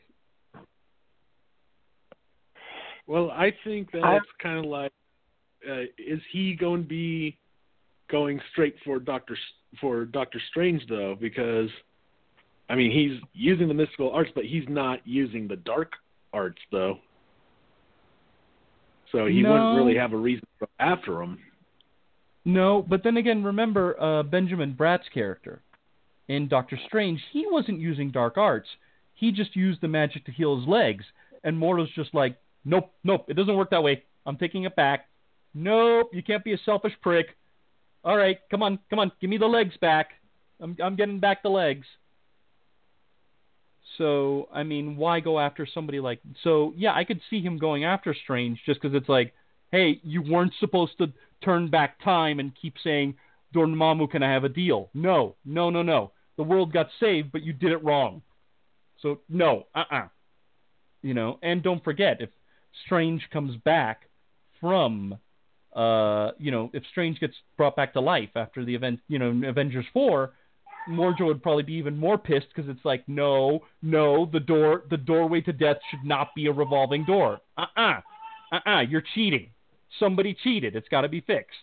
Well, I think that I, it's kind of like, uh, is he going to be going straight for Doctor for Doctor Strange though, because I mean he's using the mystical arts, but he's not using the dark arts though. So he no. wouldn't really have a reason to go after him. No, but then again, remember uh, Benjamin Bratt's character in Doctor Strange. He wasn't using dark arts. He just used the magic to heal his legs. And Mordo's just like, nope, nope, it doesn't work that way. I'm taking it back. Nope, you can't be a selfish prick. All right, come on, come on, give me the legs back. I'm I'm getting back the legs. So, I mean, why go after somebody like... So, yeah, I could see him going after Strange just because it's like, hey, you weren't supposed to turn back time and keep saying, Dormammu, can I have a deal? No, no, no, no. The world got saved, but you did it wrong. So, no, uh-uh. You know, and don't forget, if Strange comes back from, uh, you know, if Strange gets brought back to life after the event, you know, Avengers four, Mordo would probably be even more pissed because it's like, no, no, the door, the doorway to death should not be a revolving door. Uh-uh, uh-uh, you're cheating. Somebody cheated. It's got to be fixed.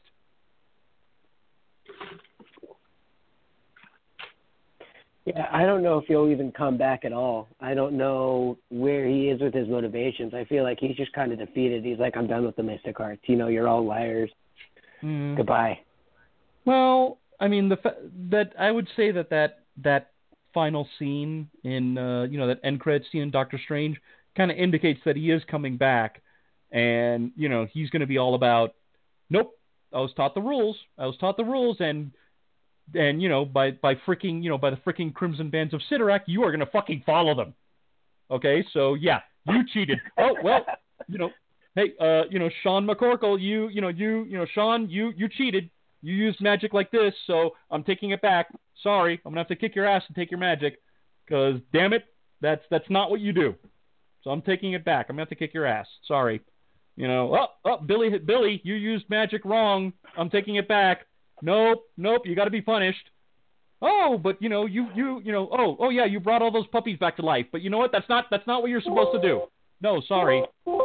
Yeah, I don't know if he'll even come back at all. I don't know where he is with his motivations. I feel like he's just kind of defeated. He's like, I'm done with the mystic arts. You know, you're all liars. Mm. Goodbye. Well, I mean, the fa- that I would say that that, that final scene in, uh, you know, that end credit scene in Doctor Strange kind of indicates that he is coming back. And, you know, he's going to be all about, nope, I was taught the rules. I was taught the rules. And, and you know, by, by freaking, you know, by the freaking Crimson Bands of Cyttorak, you are going to fucking follow them. Okay, so, yeah, you cheated. Oh, well, you know, hey, uh, you know, Sean McCorkle, you, you know, you, you know, Sean, you, you cheated. You used magic like this, so I'm taking it back. Sorry, I'm going to have to kick your ass and take your magic. Because, damn it, that's that's not what you do. So I'm taking it back. I'm going to have to kick your ass. Sorry. You know, oh, oh, Billy, Billy, you used magic wrong. I'm taking it back. Nope, nope, you got to be punished. Oh, but, you know, you, you, you know, oh, oh, yeah, you brought all those puppies back to life. But you know what? That's not, that's not what you're supposed to do. No, sorry.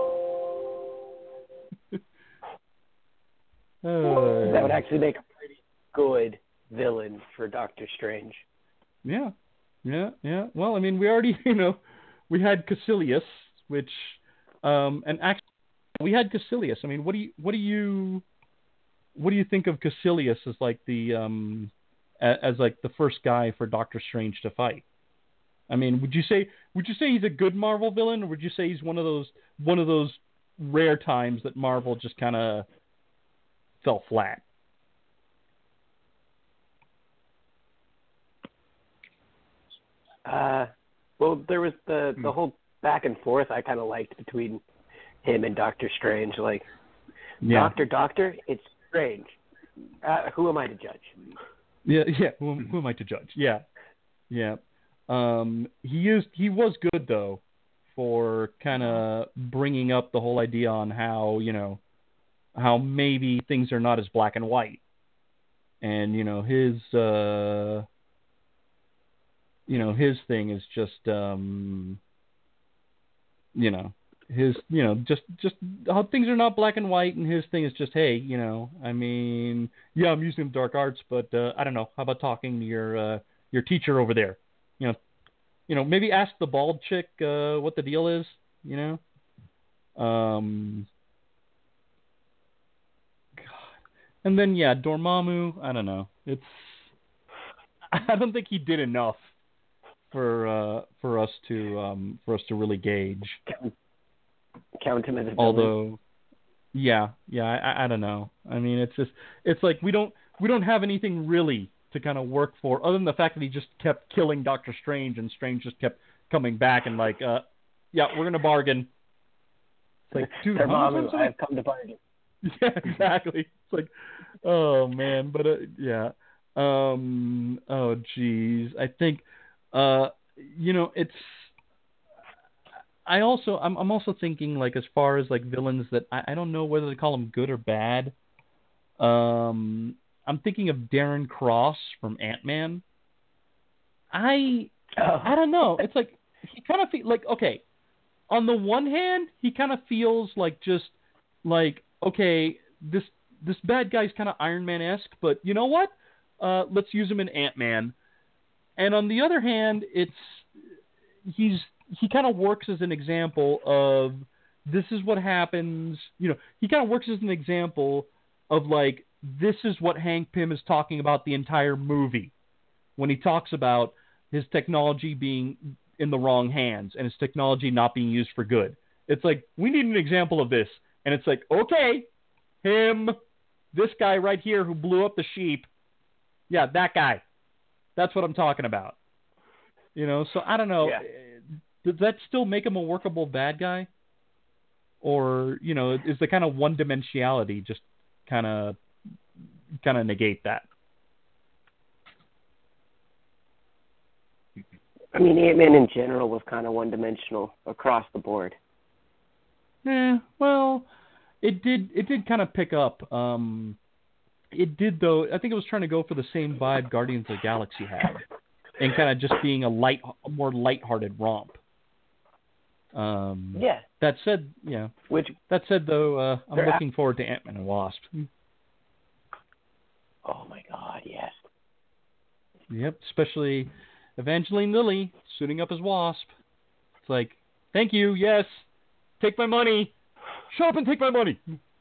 Uh, that would actually make a pretty good villain for Doctor Strange. Yeah, yeah, yeah. Well, I mean, we already, you know, we had Caecilius, which, um, and actually, we had Caecilius. I mean, what do you, what do you, what do you think of Caecilius as like the, um, as, as like the first guy for Doctor Strange to fight? I mean, would you say, would you say he's a good Marvel villain, or would you say he's one of those, one of those rare times that Marvel just kind of fell flat? Uh, well, there was the the whole back and forth I kind of liked between him and Doctor Strange. Like, yeah. Doctor, Doctor, it's Strange. Uh, who am I to judge? Yeah, yeah. Who, who am I to judge? Yeah, yeah. Um, he used he was good though for kind of bringing up the whole idea on how, you know, how maybe things are not as black and white. And, you know, his, uh, you know, his thing is just, um, you know, his, you know, just, just how things are not black and white. And his thing is just, hey, you know, I mean, yeah, I'm using dark arts, but, uh, I don't know. How about talking to your, uh, your teacher over there? You know, you know, maybe ask the bald chick, uh, what the deal is, you know? Um, And then, yeah, Dormammu, I don't know. It's, I don't think he did enough for uh, for us to um, for us to really gauge. Count, count him as a villain. Although, yeah, yeah, I, I don't know. I mean, it's just, it's like we don't we don't have anything really to kind of work for, other than the fact that he just kept killing Doctor Strange, and Strange just kept coming back and like, uh, yeah, we're gonna bargain. It's like, dude, Dormammu, I've come to bargain. Yeah, exactly. It's like, oh man, but uh, yeah. Um, oh geez, I think, uh, you know, it's. I also, I'm, I'm also thinking like as far as like villains that I, I don't know whether to call them good or bad. Um, I'm thinking of Darren Cross from Ant-Man. I, oh. I don't know. It's like he kind of feel like okay. On the one hand, he kind of feels like just like. Okay, this this bad guy's kind of Iron Man-esque, but you know what? Uh, let's use him in Ant-Man. And on the other hand, it's he's he kind of works as an example of this is what happens. You know, he kind of works as an example of like this is what Hank Pym is talking about the entire movie when he talks about his technology being in the wrong hands and his technology not being used for good. It's like, we need an example of this. And it's like, okay, him, this guy right here who blew up the sheep. Yeah, that guy. That's what I'm talking about. You know, so I don't know. Yeah. Does that still make him a workable bad guy? Or, you know, is the kind of one-dimensionality just kind of kind of negate that? I mean, Ant-Man in general was kind of one-dimensional across the board. Eh, well, it did it did kind of pick up. Um, it did, though. I think it was trying to go for the same vibe Guardians of the Galaxy had, and kind of just being a light, a more lighthearted romp. Um, yeah. That said, yeah. Which that said, though, uh, I'm They're looking forward to Ant-Man and Wasp. Oh my God, yes. Yep, especially Evangeline Lilly suiting up as Wasp. It's like, thank you, yes, take my money. Shut up and take my money.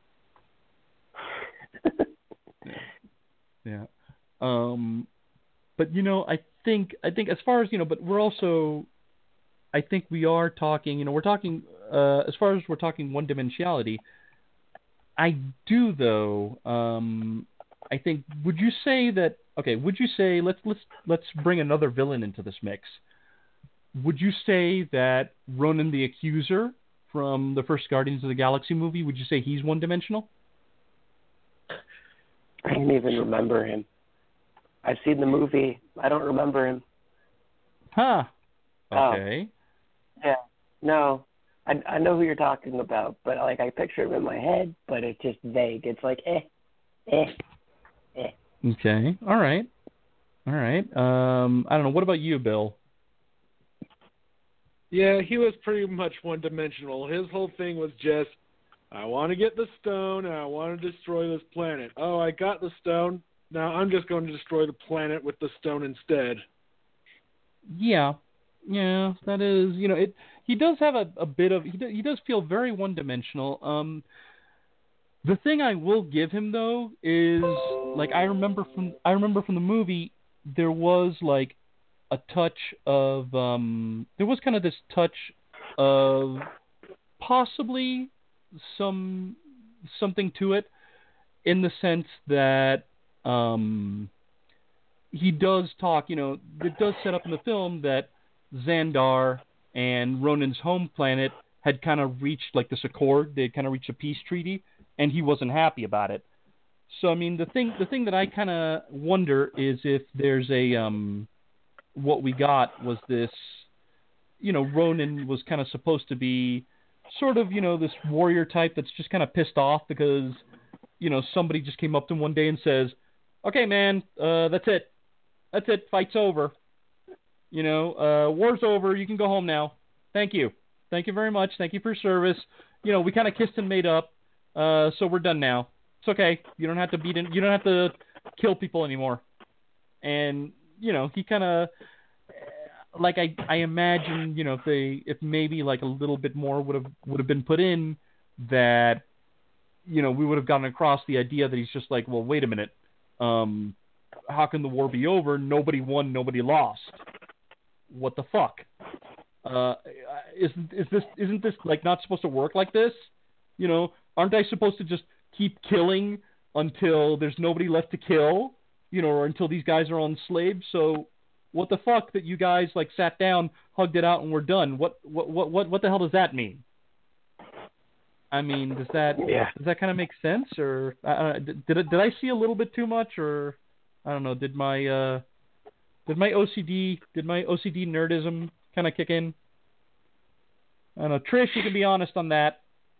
Yeah. Um, but you know, I think I think as far as you know, but we're also, I think we are talking. You know, we're talking uh, as far as we're talking one dimensionality. I do though. Um, I think. Would you say that? Okay. Would you say let's let's let's bring another villain into this mix? Would you say that Ronan the Accuser from the first Guardians of the Galaxy movie, would you say he's one dimensional? I don't even remember him. I've seen the movie. I don't remember him. Huh. Okay. Oh. Yeah. No. I I know who you're talking about, but like I picture him in my head, but it's just vague. It's like eh, eh, eh. Okay. All right. All right. Um, I don't know. What about you, Bill? Yeah, he was pretty much one-dimensional. His whole thing was just, I want to get the stone, and I want to destroy this planet. Oh, I got the stone. Now I'm just going to destroy the planet with the stone instead. Yeah. Yeah, that is, you know, it. He does have a, a bit of, he does, he does feel very one-dimensional. Um, the thing I will give him, though, is, like, I remember from, I remember from the movie, there was, like, a touch of, um, there was kind of this touch of possibly some, something to it in the sense that, um, he does talk, you know, it does set up in the film that Xandar and Ronan's home planet had kind of reached, like, this accord. They had kind of reached a peace treaty, and he wasn't happy about it. So, I mean, the thing, the thing that I kind of wonder is if there's a, um, what we got was this, you know, Ronan was kind of supposed to be sort of, you know, this warrior type that's just kind of pissed off because, you know, somebody just came up to him one day and says, okay, man, uh, that's it. That's it. Fight's over. You know, uh, war's over. You can go home now. Thank you. Thank you very much. Thank you for your service. You know, we kind of kissed and made up. Uh, so we're done now. It's okay. You don't have to beat in, you don't have to kill people anymore. And, you know, he kind of, like I, I imagine, you know, if they, if maybe like a little bit more would have, would have been put in, that, you know, we would have gotten across the idea that he's just like, well, wait a minute. Um, how can the war be over? Nobody won, nobody lost. What the fuck? Uh, isn't is this isn't this like not supposed to work like this? You know, aren't I supposed to just keep killing until there's nobody left to kill? You know, or until these guys are enslaved. So, what the fuck that you guys like sat down, hugged it out, and we're done? What what what what what the hell does that mean? I mean, does that yeah. does that kind of make sense, or uh, did did did I see a little bit too much, or I don't know? Did my uh, did my O C D did my O C D nerdism kind of kick in? I don't know, Trish, you can be honest on that.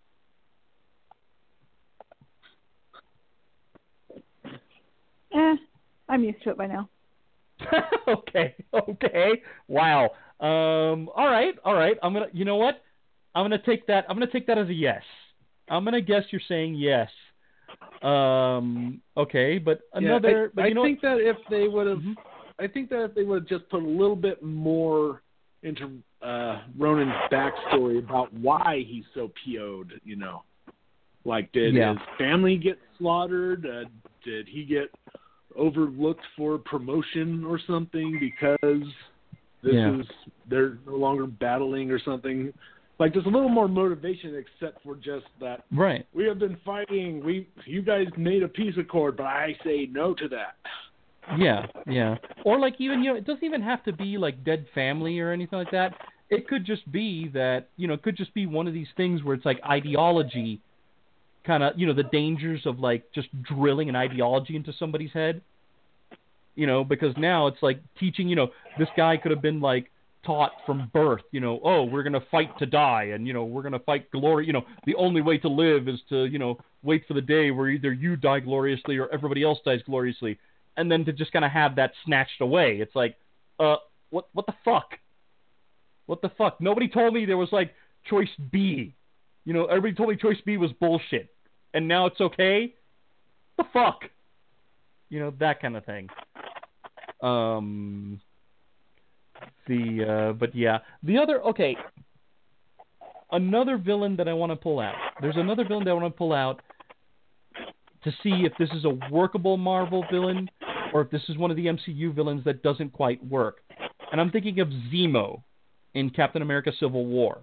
Eh, I'm used to it by now. okay, okay, wow. Um, all right, all right. I'm gonna, you know what? I'm gonna take that. I'm gonna take that as a yes. I'm gonna guess you're saying yes. Um, okay, but another. Yeah, I, but I you know think what? that if they would have, Mhm. I think that if they would have just put a little bit more into uh, Ronan's backstory about why he's so P O'd, you know, like did Yeah. his family get slaughtered? Uh, did he get overlooked for promotion or something because this Yeah. is they're no longer battling or something? Like there's a little more motivation except for just that. Right. We have been fighting. We, you guys made a peace accord, but I say no to that. Yeah, yeah. Or like even, you know, it doesn't even have to be like dead family or anything like that. It could just be that, you know, it could just be one of these things where it's like ideology kind of, you know, the dangers of like just drilling an ideology into somebody's head. You know, because now it's like teaching, you know, this guy could have been like taught from birth, you know, oh, we're going to fight to die and, you know, we're going to fight glory. You know, the only way to live is to, you know, wait for the day where either you die gloriously or everybody else dies gloriously. And then to just kind of have that snatched away. It's like, uh, what, what the fuck? What the fuck? Nobody told me there was like choice B. You know, everybody told me choice B was bullshit. And now it's okay? The fuck? You know, that kind of thing. Um, the, uh, but yeah. The other, okay. Another villain that I want to pull out. There's another villain that I want to pull out to see if this is a workable Marvel villain or if this is one of the M C U villains that doesn't quite work. And I'm thinking of Zemo in Captain America Civil War.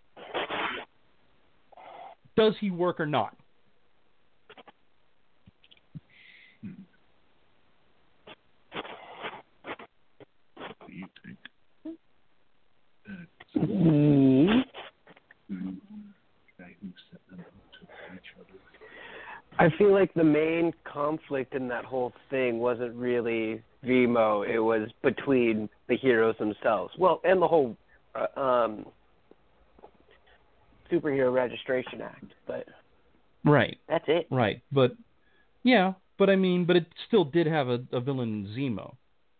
Does he work or not? What do you think? I feel like the main conflict in that whole thing wasn't really Zemo. It was between the heroes themselves. Well, and the whole uh, um, Superhero Registration Act. But Right. that's it. Right. But, yeah. But, I mean, but it still did have a, a villain, Zemo.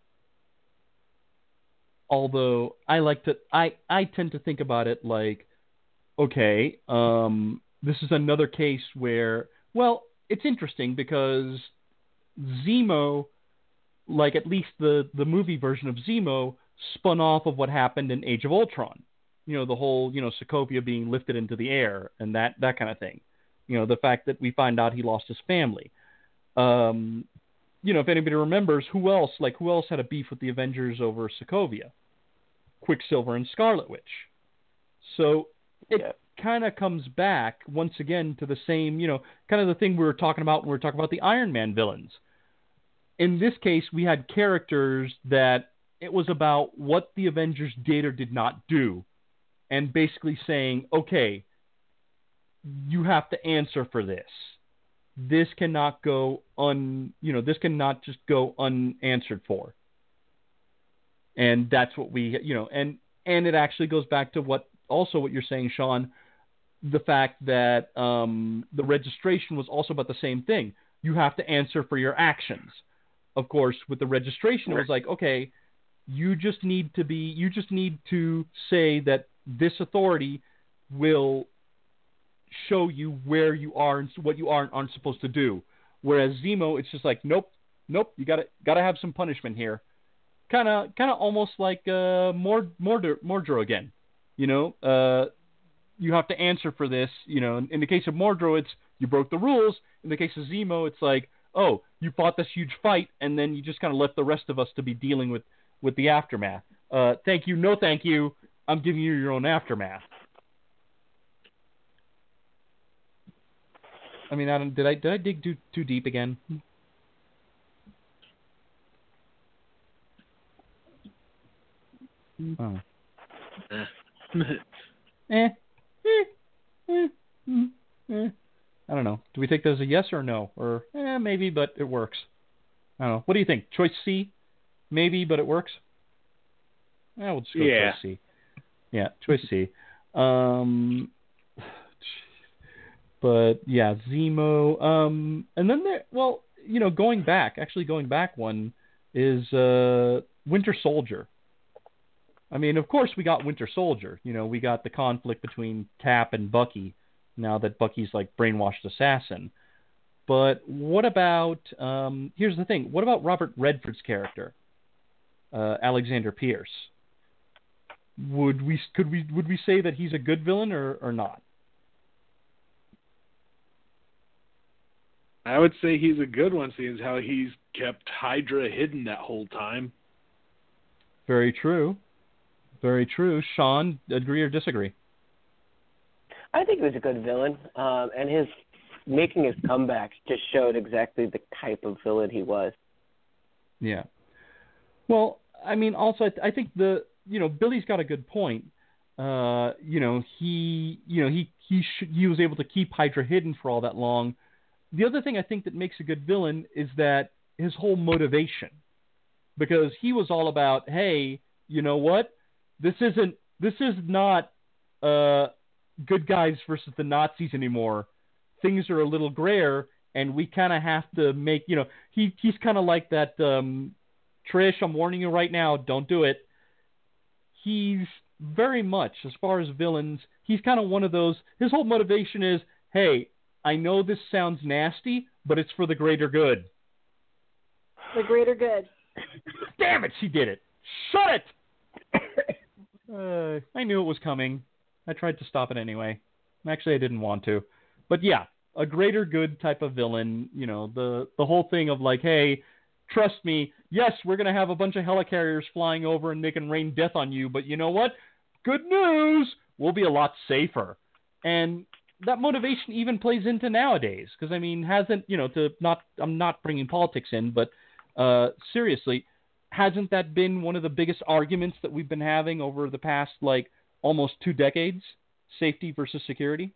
Although, I like to, I, I tend to think about it like, okay, um, this is another case where, well, it's interesting because Zemo, like at least the, the movie version of Zemo, spun off of what happened in Age of Ultron. You know, the whole, you know, Sokovia being lifted into the air and that, that kind of thing. You know, the fact that we find out he lost his family. Um, you know, if anybody remembers, who else, like who else had a beef with the Avengers over Sokovia? Quicksilver and Scarlet Witch. So it Yeah. kind of comes back once again to the same, you know, kind of the thing we were talking about when we were talking about the Iron Man villains. In this case, we had characters that it was about what the Avengers did or did not do, and basically saying, okay, you have to answer for this. This cannot go un, you know, this cannot just go unanswered for. And that's what we, you know, and, and it actually goes back to what, also what you're saying, Sean, the fact that um, the registration was also about the same thing. You have to answer for your actions. Of course, with the registration, it was like, okay, you just need to be, you just need to say that this authority will show you where you are and what you aren't aren't supposed to do. Whereas Zemo, it's just like, nope, nope, you gotta gotta have some punishment here. Kind of, kind of almost like uh, Mord, Mordor, Mordor again. You know, uh, you have to answer for this. You know, in, in the case of Mordor, it's you broke the rules. In the case of Zemo, it's like, oh, you fought this huge fight, and then you just kind of left the rest of us to be dealing with, with the aftermath. Uh, thank you, no thank you. I'm giving you your own aftermath. I mean, I don't, did I did I dig too too deep again? Oh. Eh. Eh. Eh. Eh. Mm. Eh. I don't know. Do we take that as a yes or a no? Or eh, maybe, but it works. I don't know. What do you think? Choice C? Maybe, but it works? Eh, we'll just go Yeah. choice C. Yeah, choice C. Um, but yeah, Zemo. Um, and then there, well, you know, going back, actually going back one is uh, Winter Soldier. I mean, of course, we got Winter Soldier. You know, we got the conflict between Cap and Bucky now that Bucky's like brainwashed assassin. But what about, um, here's the thing, what about Robert Redford's character, uh, Alexander Pierce? Would we could we would we say that he's a good villain or, or not? I would say he's a good one, seeing how he's kept Hydra hidden that whole time. Very true. Very true. Sean, agree or disagree? I think he was a good villain, um, and his making his comeback just showed exactly the type of villain he was. Yeah. Well, I mean, also, I, th- I think the you know Billy's got a good point. Uh, you know, he you know he he sh- he was able to keep Hydra hidden for all that long. The other thing I think that makes a good villain is that his whole motivation, because he was all about, hey, you know what? This isn't this is not uh, good guys versus the Nazis anymore. Things are a little grayer, and we kind of have to make, you know, he he's kind of like that, um, Trish, I'm warning you right now, don't do it. He's very much, as far as villains, he's kind of one of those, his whole motivation is, hey, I know this sounds nasty, but it's for the greater good. The greater good. Damn it, she did it. Shut it! uh, I knew it was coming. I tried to stop it anyway. Actually, I didn't want to. But yeah, a greater good type of villain, you know, the, the whole thing of like, hey, trust me, yes, we're going to have a bunch of helicarriers flying over and they can rain death on you, but you know what? Good news! We'll be a lot safer. And that motivation even plays into nowadays, because, I mean, hasn't, you know, to not, I'm not bringing politics in, but uh, seriously, hasn't that been one of the biggest arguments that we've been having over the past, like, almost two decades? Safety versus security?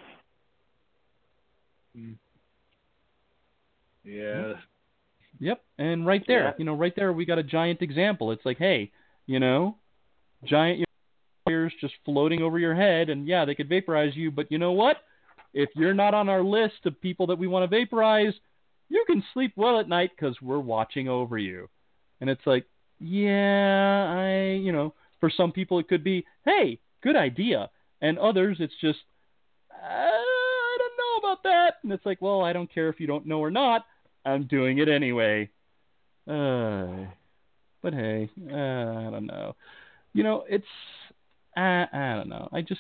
Yeah. Yep. And right there, Yeah. you know, right there we got a giant example. It's like, hey, you know, giant you know, ears just floating over your head, and yeah, they could vaporize you, but you know what? If you're not on our list of people that we want to vaporize, you can sleep well at night because we're watching over you. And it's like, yeah, I, you know, for some people it could be, hey, good idea. And others, it's just, uh, I don't know about that. And it's like, well, I don't care if you don't know or not. I'm doing it anyway. Uh, but hey, uh, I don't know. You know, it's, I, I don't know. I just,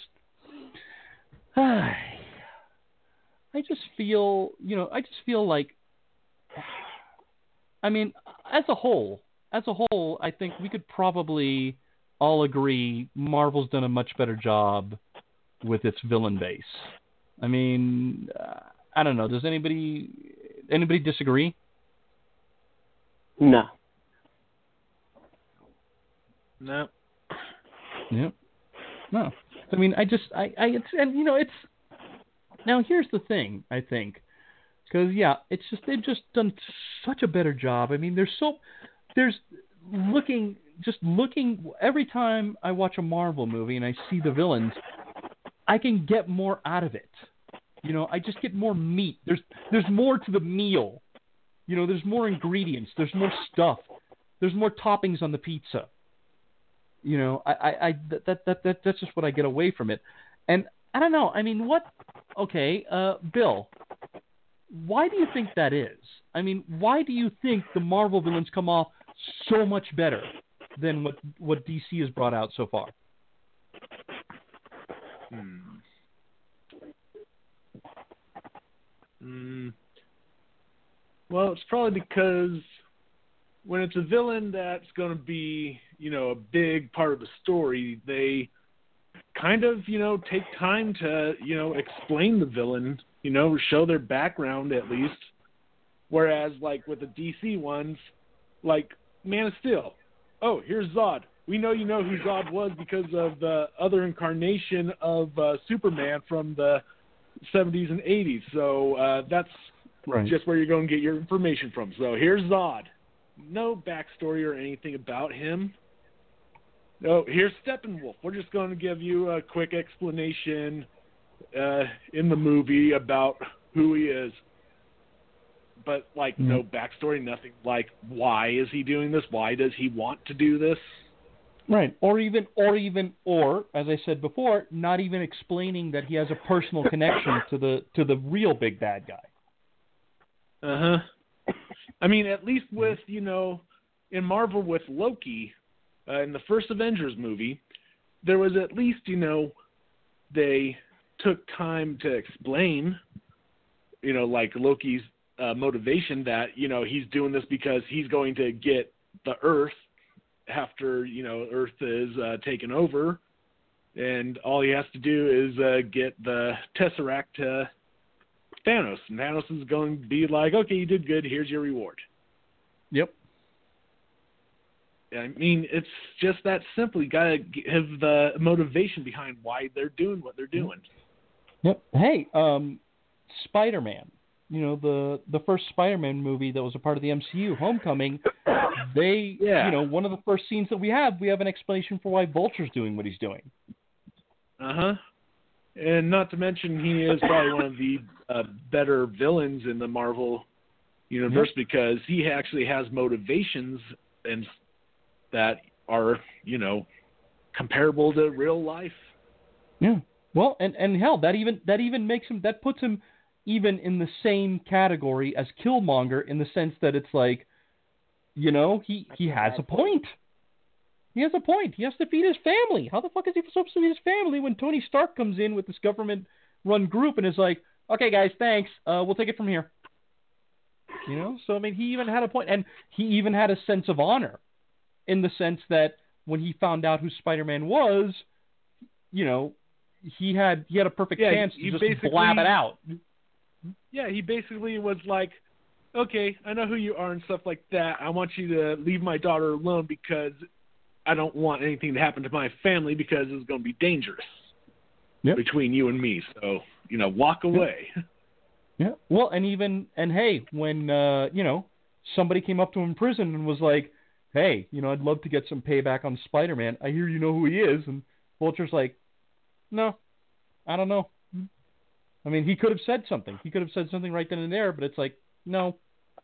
I, I just feel, you know, I just feel like, I mean, as a whole, as a whole, I think we could probably all agree Marvel's done a much better job with its villain base. I mean, uh, I don't know. Does anybody anybody disagree? No. No. Yeah. No. I mean, I just, I, I, it's, and you know, it's, now here's the thing, I think, because yeah, it's just, they've just done such a better job. I mean, there's so, there's looking, just looking, every time I watch a Marvel movie and I see the villains, I can get more out of it. You know, I just get more meat. There's, there's more to the meal. You know, there's more ingredients. There's more stuff. There's more toppings on the pizza. You know, I, I, I that, that, that, that's just what I get away from it. And I don't know. I mean, what? Okay, uh, Bill, why do you think that is? I mean, why do you think the Marvel villains come off so much better than what what D C has brought out so far? Hmm. Mm. Well, it's probably because when it's a villain that's going to be, you know, a big part of the story, they kind of, you know, take time to, you know, explain the villain, you know, show their background at least. Whereas, like, with the D C ones, like Man of Steel, oh, here's Zod. We know you know who Zod was because of the other incarnation of uh, Superman from the seventies and eighties. So uh, that's Right. just where you're going to get your information from. So here's Zod. No backstory or anything about him. No, here's Steppenwolf. We're just going to give you a quick explanation uh, in the movie about who he is. But, like, Mm. no backstory, nothing like why is he doing this? Why does he want to do this? Right. Or even, or even, or, as I said before, not even explaining that he has a personal connection to the to the real big bad guy. Uh huh. I mean, at least with, you know, in Marvel with Loki, uh, in the first Avengers movie, there was at least, you know, they took time to explain, you know, like Loki's uh, motivation that, you know, he's doing this because he's going to get the Earth after, you know, Earth is uh, taken over, and all he has to do is uh, get the Tesseract to Thanos, and Thanos is going to be like, okay, you did good, here's your reward. Yep. I mean, it's just that simple. You got to have the motivation behind why they're doing what they're doing. Yep. Hey, um, Spider-Man. You know, the the first Spider-Man movie that was a part of the M C U, Homecoming, they, Yeah. you know, one of the first scenes that we have, we have an explanation for why Vulture's doing what he's doing. Uh-huh. And not to mention, he is probably one of the uh, better villains in the Marvel universe Yep. because he actually has motivations and that are, you know, comparable to real life. Yeah. Well, and, and hell, that even that even makes him that puts him even in the same category as Killmonger in the sense that it's like, you know, he, he has a point. He has a point. He has to feed his family. How the fuck is he supposed to feed his family when Tony Stark comes in with this government-run group and is like, okay, guys, thanks. Uh, we'll take it from here. You know? So, I mean, he even had a point. And he even had a sense of honor in the sense that when he found out who Spider-Man was, you know, he had he had a perfect Yeah, chance he to just blab it out. Yeah, he basically was like, okay, I know who you are and stuff like that. I want you to leave my daughter alone because I don't want anything to happen to my family because it's going to be dangerous Yep. between you and me. So, you know, walk away. Yeah. Well, and even, and hey, when, uh, you know, somebody came up to him in prison and was like, hey, you know, I'd love to get some payback on Spider-Man. I hear you know who he is. And Vulture's like, no, I don't know. I mean, he could have said something. He could have said something right then and there, but it's like, no.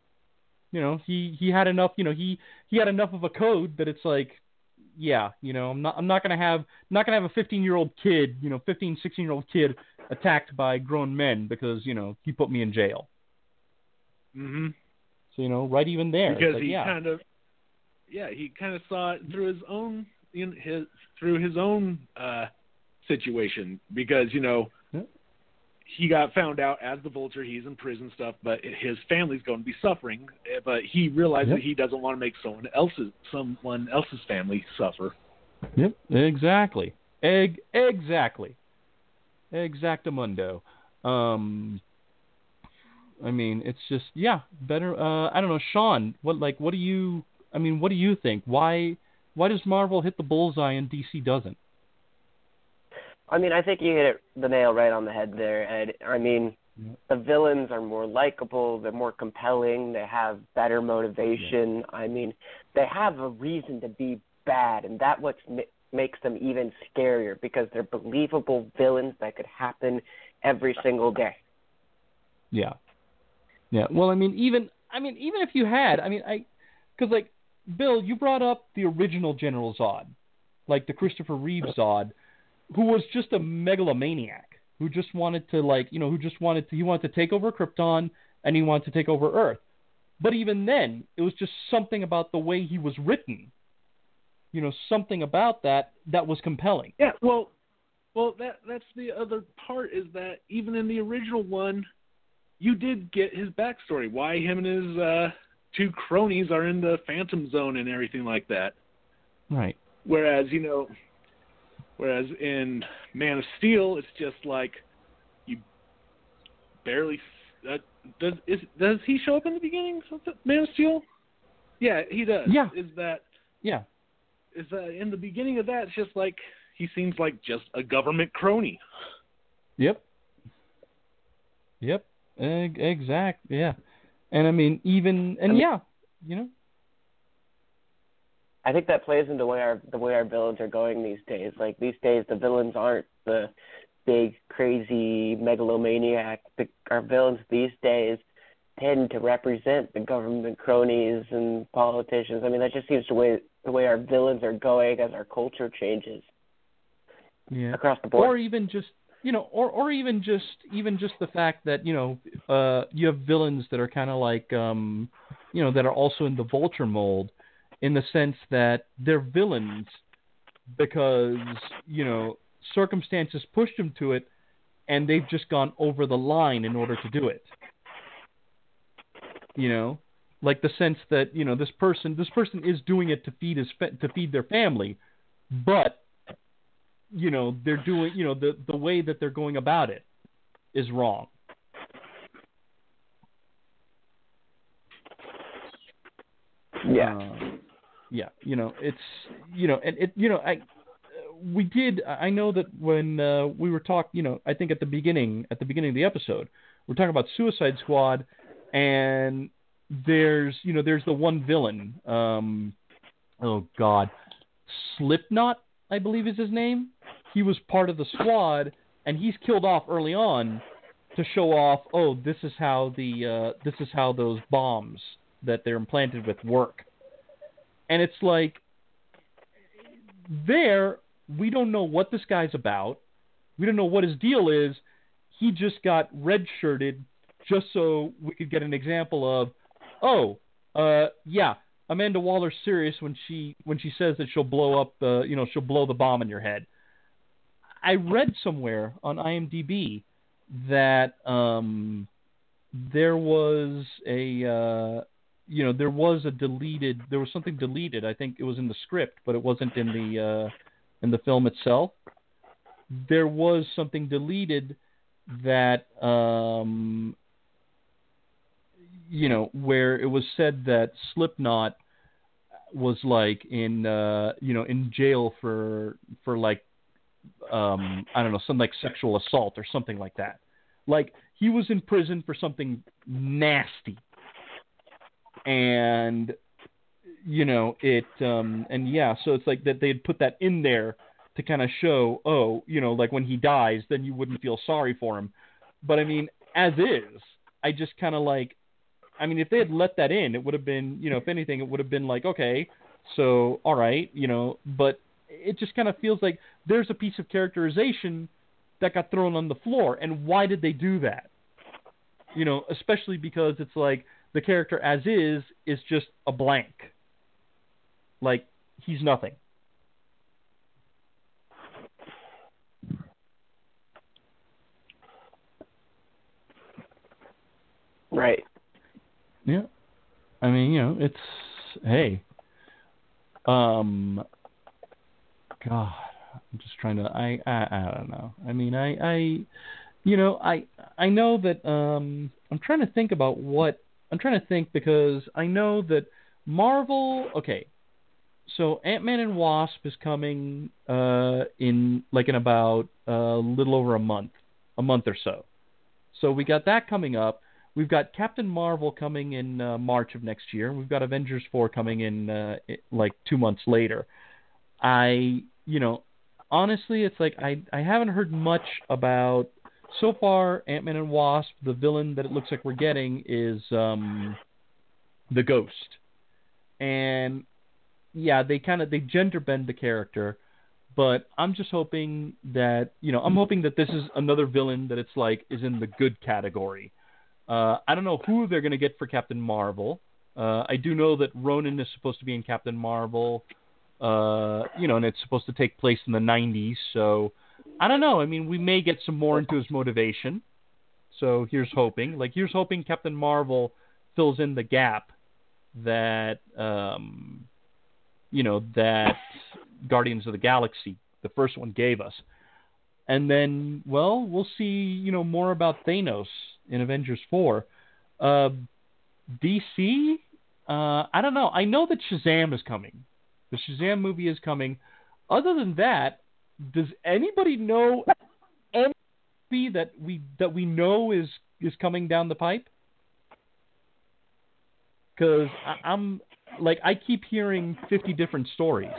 You know, he, he had enough, you know, he, he had enough of a code that it's like, yeah, you know, I'm not I'm not gonna have not gonna have a fifteen year old kid, you know, fifteen, sixteen year old kid attacked by grown men because, you know, he put me in jail. Mm-hmm. So, you know, right even there. Because like, he yeah. kind of, yeah, he kind of saw it through his own, in his through his own uh, situation. Because you know, Yeah. he got found out as the Vulture. He's in prison stuff, but his family's going to be suffering. But he realized Yep. that he doesn't want to make someone else's someone else's family suffer. Yep, exactly. Egg, exactly. Exactamundo. Um, I mean, it's just, yeah, better. Uh, I don't know, Sean. What, like, what do you? I mean, what do you think? Why, why does Marvel hit the bullseye and D C doesn't? I mean, I think you hit it, the nail right on the head there, Ed. I mean, Yeah. the villains are more likable, they're more compelling, they have better motivation. I mean, they have a reason to be bad, and that what makes them even scarier because they're believable villains that could happen every single day. Yeah. Yeah. Well, I mean, even I mean, even if you had, I mean, I, because like, Bill, you brought up the original General Zod, like the Christopher Reeve Zod, who was just a megalomaniac, who just wanted to, like, you know, who just wanted to, he wanted to take over Krypton and he wanted to take over Earth. But even then, it was just something about the way he was written, you know, something about that that was compelling. Yeah, well, well, that that's the other part is that even in the original one, you did get his backstory, why him and his uh, two cronies are in the Phantom Zone and everything like that. Right. Whereas, you know, whereas in Man of Steel, it's just like you barely. Uh, does is does he show up in the beginning of Man of Steel? Yeah, he does. Yeah. Is that Yeah. is that in the beginning of that? It's just like he seems like just a government crony. Yep. Yep. Eg- exact. Yeah. And I mean, even and I mean- yeah, you know. I think that plays into the way our the way our villains are going these days. Like these days, the villains aren't the big, crazy megalomaniac. The, our villains these days tend to represent the government cronies and politicians. I mean, that just seems the way the way our villains are going as our culture changes Yeah. across the board. Or even just you know, or or even just even just the fact that you know uh, you have villains that are kind of like um, you know that are also in the Vulture mold, in the sense that they're villains because you know circumstances pushed them to it, and they've just gone over the line in order to do it. You know, like the sense that you know this person this person is doing it to feed his fa- to feed their family, but you know they're doing you know the the way that they're going about it is wrong. Yeah. Uh, yeah, you know, it's you know, and it you know, I we did I know that when uh, we were talking, you know, I think at the beginning at the beginning of the episode, we're talking about Suicide Squad, and there's you know there's the one villain, um, oh God, Slipknot, I believe is his name. He was part of the squad, and he's killed off early on to show off. Oh, this is how the uh, this is how those bombs that they're implanted with work. And it's like, there we don't know what this guy's about. We don't know what his deal is. He just got red-shirted just so we could get an example of, oh, uh, yeah, Amanda Waller's serious when she when she says that she'll blow up, uh, you know, she'll blow the bomb in your head. I read somewhere on I M D B that um, there was a, uh, you know, there was a deleted, there was something deleted. I think it was in the script, but it wasn't in the uh, in the film itself. There was something deleted that, um, you know, where it was said that Slipknot was like in, uh, you know, in jail for for like. Um, I don't know, some like sexual assault or something like that. Like he was in prison for something nasty, and you know it. Um, and yeah, so it's like that they had put that in there to kind of show, oh, you know, like when he dies, then you wouldn't feel sorry for him. But I mean, as is, I just kind of like, I mean, if they had let that in, it would have been, you know, if anything, it would have been like, okay, so all right, you know, but. It just kind of feels like there's a piece of characterization that got thrown on the floor. And why did they do that? You know, especially because it's like the character as is is just a blank. Like, he's nothing. Right. Yeah. I mean, you know, it's, hey. Um... God, I'm just trying to. I, I I don't know. I mean, I I, you know, I I know that. Um, I'm trying to think about what I'm trying to think because I know that Marvel. Okay, so Ant-Man and Wasp is coming uh in like in about a uh, little over a month, a month or so. So we got that coming up. We've got Captain Marvel coming in uh, March of next year. We've got Avengers four coming in uh, like two months later. I, you know, honestly, it's like I, I haven't heard much about, so far, Ant-Man and Wasp, the villain that it looks like we're getting is um, the Ghost. And, yeah, they kind of, they gender bend the character, but I'm just hoping that, you know, I'm hoping that this is another villain that it's like is in the good category. Uh, I don't know who they're going to get for Captain Marvel. Uh, I do know that Ronan is supposed to be in Captain Marvel. Uh, you know, and it's supposed to take place in the nineties, so I don't know. I mean, we may get some more into his motivation. So here's hoping. Like, here's hoping Captain Marvel fills in the gap that, um, you know, that Guardians of the Galaxy, the first one, gave us. And then, well, we'll see, you know, more about Thanos in Avengers four. Uh, D C, uh, I don't know. I know that Shazam is coming. The Shazam movie is coming. Other than that, does anybody know any movie that we that we know is is coming down the pipe? Because I'm like I keep hearing fifty different stories.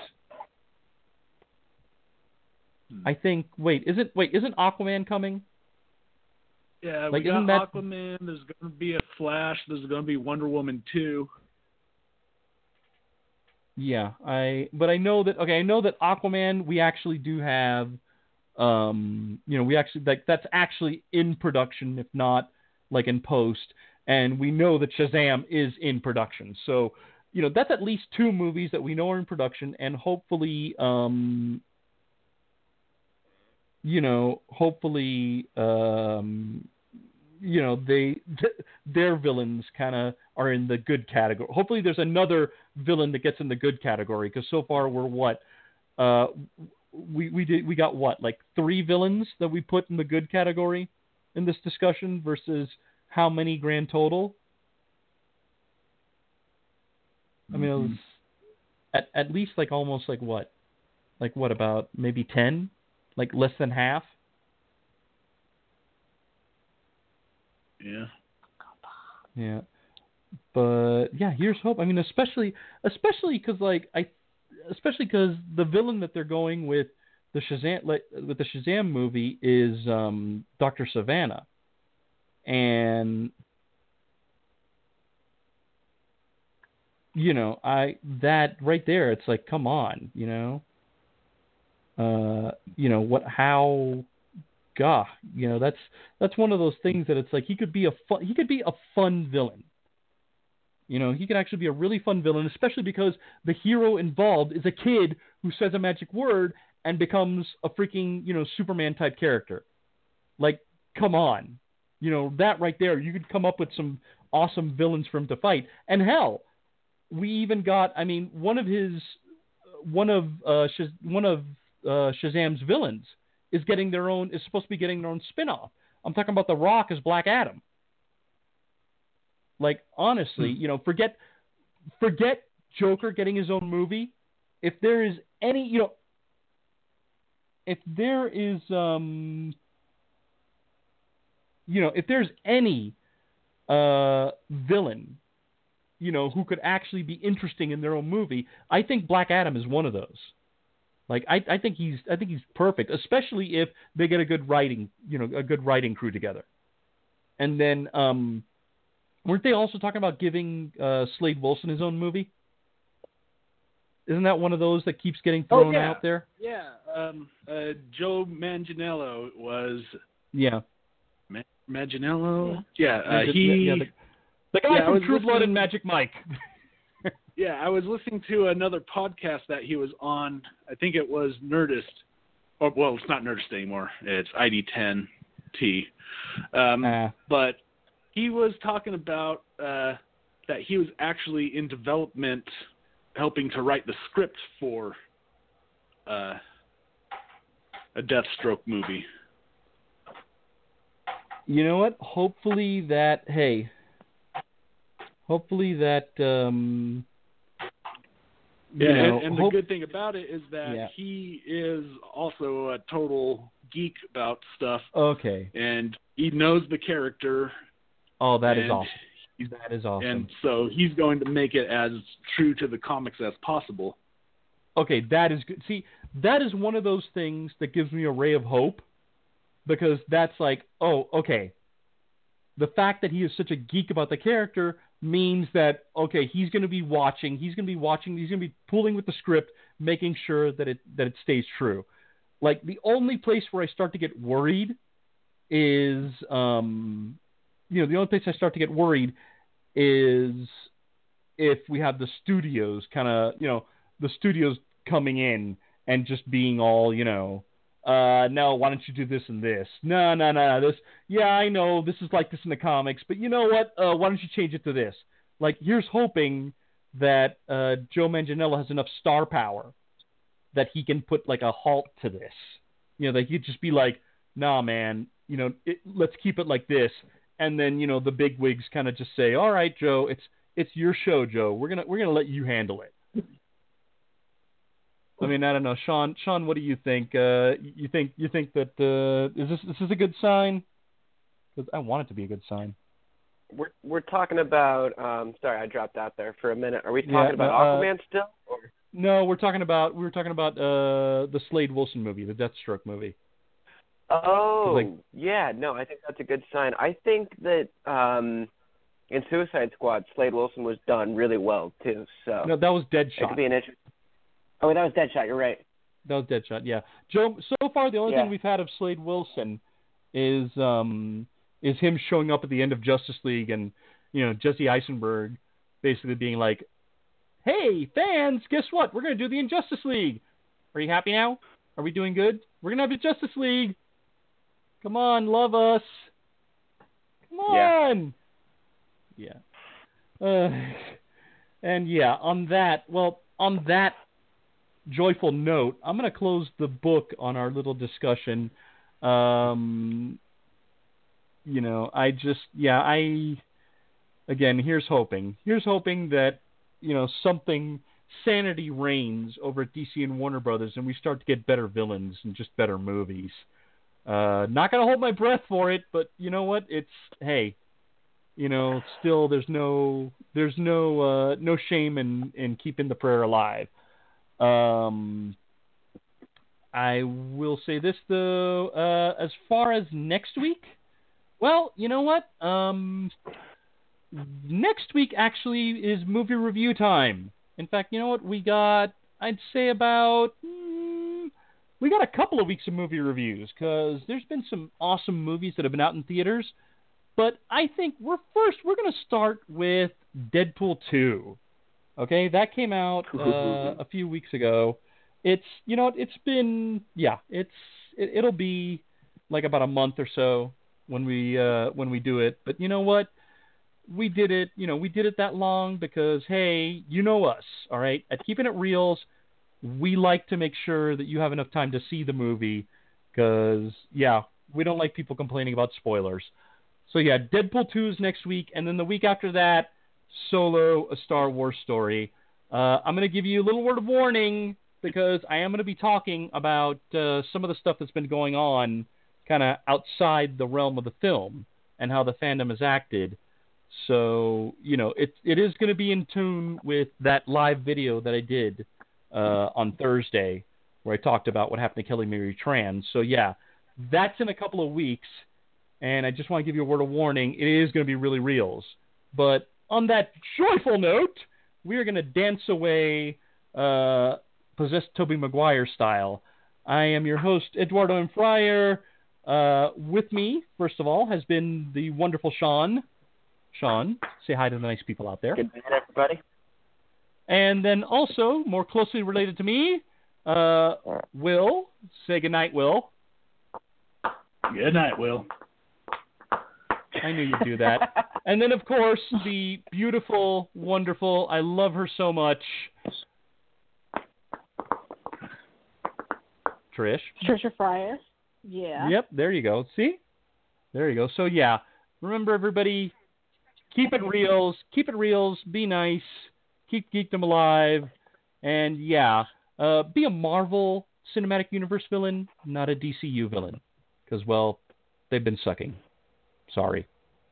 I think. Wait, isn't wait isn't Aquaman coming? Yeah, like, we got that... Aquaman. There's going to be a Flash. There's going to be Wonder Woman two. Yeah, I but I know that okay, I know that Aquaman we actually do have Um, you know, we actually like that's actually in production, if not like in post, and we know that Shazam is in production. So, you know, that's at least two movies that we know are in production, and hopefully, um, you know, hopefully, um, you know, they th- their villains kind of are in the good category. Hopefully, there's another villain that gets in the good category, because so far we're what. Uh, we we did we got what, like three villains that we put in the good category in this discussion versus how many grand total? I mean, it was at at least like almost like what, like what about maybe ten, like less than half. Yeah. Yeah. But yeah, here's hope. I mean, especially especially because like I. Especially because the villain that they're going with the Shazam with the Shazam movie is um, Doctor Savannah, and you know, I that right there, it's like, come on, you know, uh, you know what? How, gah, you know, that's that's one of those things that it's like he could be a fun, he could be a fun villain. You know, he could actually be a really fun villain, especially because the hero involved is a kid who says a magic word and becomes a freaking, you know, Superman-type character. Like, come on. You know, that right there, you could come up with some awesome villains for him to fight. And hell, we even got, I mean, one of his, one of, uh, Shaz, one of uh, Shazam's villains is getting their own, is supposed to be getting their own spin-off. I'm talking about The Rock as Black Adam. Like, honestly, you know, forget forget Joker getting his own movie. If there is any, you know, if there is, um, you know, if there's any uh, villain, you know, who could actually be interesting in their own movie, I think Black Adam is one of those. Like, I, I think he's, I think he's perfect, especially if they get a good writing, you know, a good writing crew together. And then, um, weren't they also talking about giving uh, Slade Wilson his own movie? Isn't that one of those that keeps getting thrown oh, yeah. out there? Yeah. Um, uh, Joe Manganiello was. Yeah. Ma- Manganiello? Yeah. yeah uh, Mangan- he. Yeah, the, the guy yeah, from True Blood and Magic Mike. Yeah, I was listening to another podcast that he was on. I think it was Nerdist. Or, well, it's not Nerdist anymore. It's I D ten T. Um, uh. But he was talking about uh, that he was actually in development, helping to write the script for uh, a Deathstroke movie. You know what? Hopefully that, hey, hopefully that, um, you yeah, know, and, and hope, the good thing about it is that yeah. he is also a total geek about stuff. Okay. And he knows the character. Oh, that is awesome. That is awesome. And so he's going to make it as true to the comics as possible. Okay, that is good. See, that is one of those things that gives me a ray of hope, because that's like, oh, okay. The fact that he is such a geek about the character means that, okay, he's going to be watching, he's going to be watching, he's going to be pulling with the script, making sure that it that it stays true. Like, the only place where I start to get worried is, um, you know, the only place I start to get worried is if we have the studios kind of, you know, the studios coming in and just being all, you know, uh, no, why don't you do this and this? No, no, no, this, yeah, I know this is like this in the comics, but you know what? Uh, why don't you change it to this? Like, here's hoping that uh, Joe Manganiello has enough star power that he can put like a halt to this. You know, that he'd just be like, nah, man, you know, it, let's keep it like this. And then, you know, the big wigs kind of just say, all right, Joe, it's it's your show, Joe. We're gonna we're gonna let you handle it. I mean, I don't know, Sean. Sean, what do you think? Uh, you think you think that uh, is this this is a good sign? Because I want it to be a good sign. We're we're talking about. Um, sorry, I dropped out there for a minute. Are we talking yeah, about uh, Aquaman still? Or? No, we're talking about we were talking about uh, the Slade Wilson movie, the Deathstroke movie. Oh, like, yeah. No, I think that's a good sign. I think that um, in Suicide Squad, Slade Wilson was done really well too. So no, that was Deadshot. It could be an interesting. Oh, that was Deadshot. You're right. That was Deadshot. Yeah, Joe. So far, the only Yeah. thing we've had of Slade Wilson is um is him showing up at the end of Justice League, and you know Jesse Eisenberg basically being like, "Hey fans, guess what? We're gonna do the Injustice League. Are you happy now? Are we doing good? We're gonna have the Justice League. Come on, love us. Come on." Yeah. yeah. Uh, and yeah, on that, well, on that joyful note, I'm going to close the book on our little discussion. Um, you know, I just, yeah, I, again, here's hoping. Here's hoping that, you know, something, sanity reigns over at D C and Warner Brothers, and we start to get better villains and just better movies. Uh, not going to hold my breath for it, but you know what? It's, hey, you know, still there's no, there's no, uh, no shame in, in keeping the prayer alive. Um, I will say this though, uh, as far as next week, well, you know what? Um, next week actually is movie review time. In fact, you know what? We got, I'd say about, mm, we got a couple of weeks of movie reviews because there's been some awesome movies that have been out in theaters. But I think we're first, we're going to start with Deadpool two. Okay, that came out uh, a few weeks ago. It's, you know, it's been, yeah, it's, it, it'll be like about a month or so when we, uh, when we do it. But you know what? We did it, you know, we did it that long because, hey, you know us, all right? At Keeping It Reals, we like to make sure that you have enough time to see the movie because, yeah, we don't like people complaining about spoilers. So, yeah, Deadpool two is next week, and then the week after that, Solo, A Star Wars Story. Uh, I'm going to give you a little word of warning because I am going to be talking about uh, some of the stuff that's been going on kind of outside the realm of the film and how the fandom has acted. So, you know, it, it is going to be in tune with that live video that I did uh, on Thursday where I talked about what happened to Kelly Mary Tran. So, yeah, that's in a couple of weeks. And I just want to give you a word of warning. It is going to be really reals. But on that joyful note, we are going to dance away uh, possessed Tobey Maguire style. I am your host, Eduardo M. Fryer. Uh, with me, first of all, has been the wonderful Sean. Sean, say hi to the nice people out there. Good night, everybody. And then also, more closely related to me, uh, Will. Say goodnight, Will. Good night, Will. I knew you'd do that. And then, of course, the beautiful, wonderful, I love her so much, Trish. Trisha Fryer. Yeah. Yep, there you go. See? There you go. So, yeah, remember, everybody, keep it reals. Keep it reals. Be nice. Keep Geekdom alive. And, yeah, uh, be a Marvel Cinematic Universe villain, not a D C U villain. Because, well, they've been sucking. Sorry.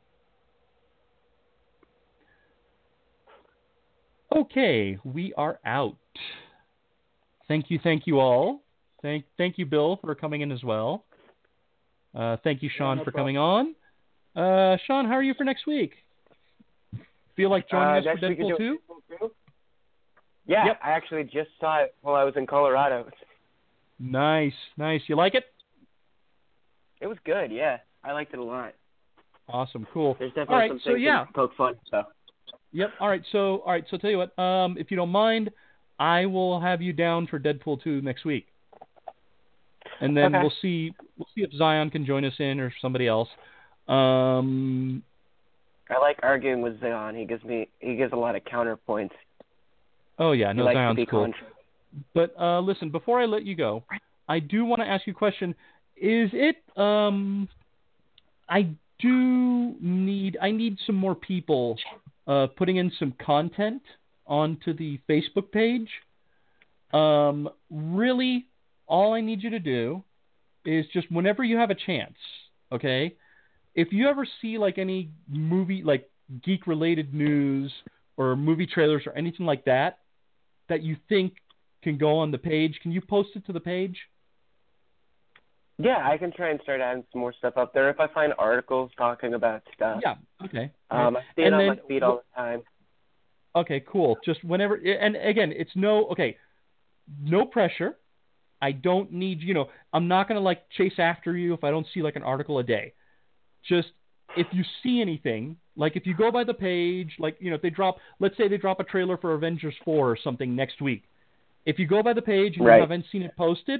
Okay, we are out. Thank you, thank you all. Thank, thank you, Bill, for coming in as well. Uh, thank you, Sean, Yeah, no for problem. coming on. Uh, Sean, how are you for next week? Feel like joining Uh, us for next week is Deadpool doing two? Deadpool two? Yeah, Yep. I actually just saw it while I was in Colorado. Nice, nice. You like it? It was good, yeah. I liked it a lot. Awesome, cool. There's definitely All right, some so things yeah. that poke fun, so. Yep. All right. So, all right. So, tell you what. Um, if you don't mind, I will have you down for Deadpool two next week, and then Okay. we'll see. We'll see if Zion can join us in or somebody else. Um. I like arguing with Zion. He gives me he gives a lot of counterpoints. Oh yeah. He No, likes to Zion's be cool. contra- But uh, listen, before I let you go, I do want to ask you a question. Is it? Um. I do need. I need some more people. Uh, putting in some content onto the Facebook page. Um, really, all I need you to do is just whenever you have a chance, okay? If you ever see like any movie, like geek-related news or movie trailers or anything like that, that you think can go on the page, can you post it to the page? Yeah, I can try and start adding some more stuff up there if I find articles talking about stuff. Yeah, okay. Um, I see it And on then my feed all the time. Okay, cool. Just whenever, and again, it's no, okay, no pressure. I don't need, you know, I'm not going to like chase after you if I don't see like an article a day. Just if you see anything, like if you go by the page, like, you know, if they drop, let's say they drop a trailer for Avengers four or something next week. If you go by the page and Right. you haven't seen it posted,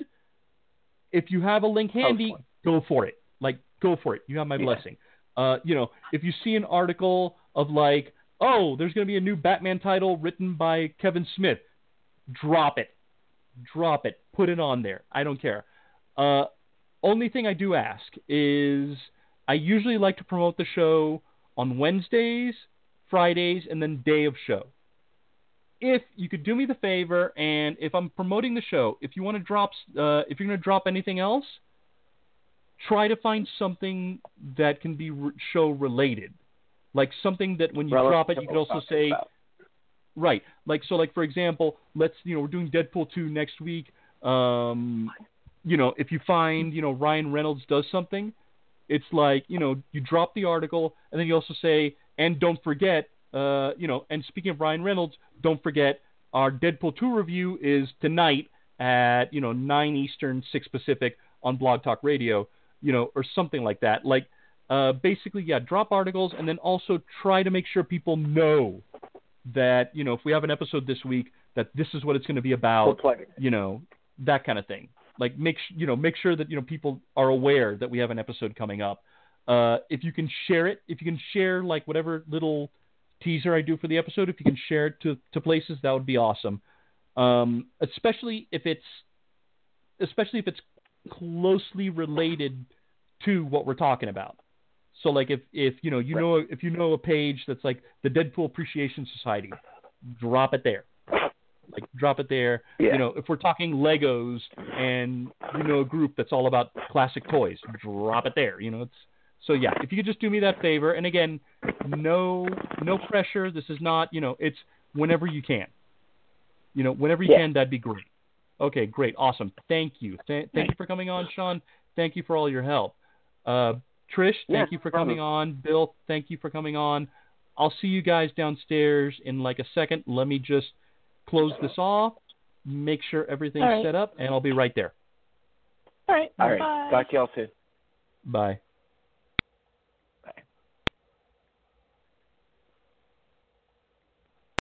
if you have a link handy, go for it. Like, go for it. You have my Yeah. blessing. Uh, you know, if you see an article of like, oh, there's going to be a new Batman title written by Kevin Smith, drop it. Drop it. Put it on there. I don't care. Uh, only thing I do ask is I usually like to promote the show on Wednesdays, Fridays, and then day of show. If you could do me the favor, and if I'm promoting the show, if you want to drop, uh, if you're going to drop anything else, try to find something that can be re- show related, like something that when you Relative drop it, to you could what we're also talking say. about. Right. Like, so like, for example, let's, you know, we're doing Deadpool two next week. Um, you know, if you find, you know, Ryan Reynolds does something, it's like, you know, you drop the article and then you also say, and don't forget, uh, you know, and speaking of Ryan Reynolds, don't forget our Deadpool two review is tonight at, you know, nine Eastern, six Pacific on Blog Talk Radio, you know, or something like that. Like, uh, basically, yeah, drop articles and then also try to make sure people know that, you know, if we have an episode this week, that this is what it's going to be about, you know, that kind of thing. Like, make, you know, make sure that, you know, people are aware that we have an episode coming up. Uh, if you can share it, if you can share, like, whatever little teaser I do for the episode, if you can share it to, to places, that would be awesome. Um, especially if it's, especially if it's closely related to what we're talking about. So, like, if, if you know, you Right. know, if you know a page that's like the Deadpool Appreciation Society, drop it there. Like, drop it there. Yeah. You know, if we're talking Legos and you know a group that's all about classic toys, drop it there. You know, it's so yeah. If you could just do me that favor, and again, no, no pressure. This is not, you know, it's whenever you can. You know, whenever you Yeah. can, that'd be great. Okay, great, awesome. Thank you. Th- thank you for coming on, Sean. Thank you for all your help. Uh, Trish, thank Yeah, you for no coming on. Bill, thank you for coming on. I'll see you guys downstairs in like a second. Let me just close this off, make sure everything's All right. set up, and I'll be right there. All right. All right. Bye. Talk to y'all soon. Bye.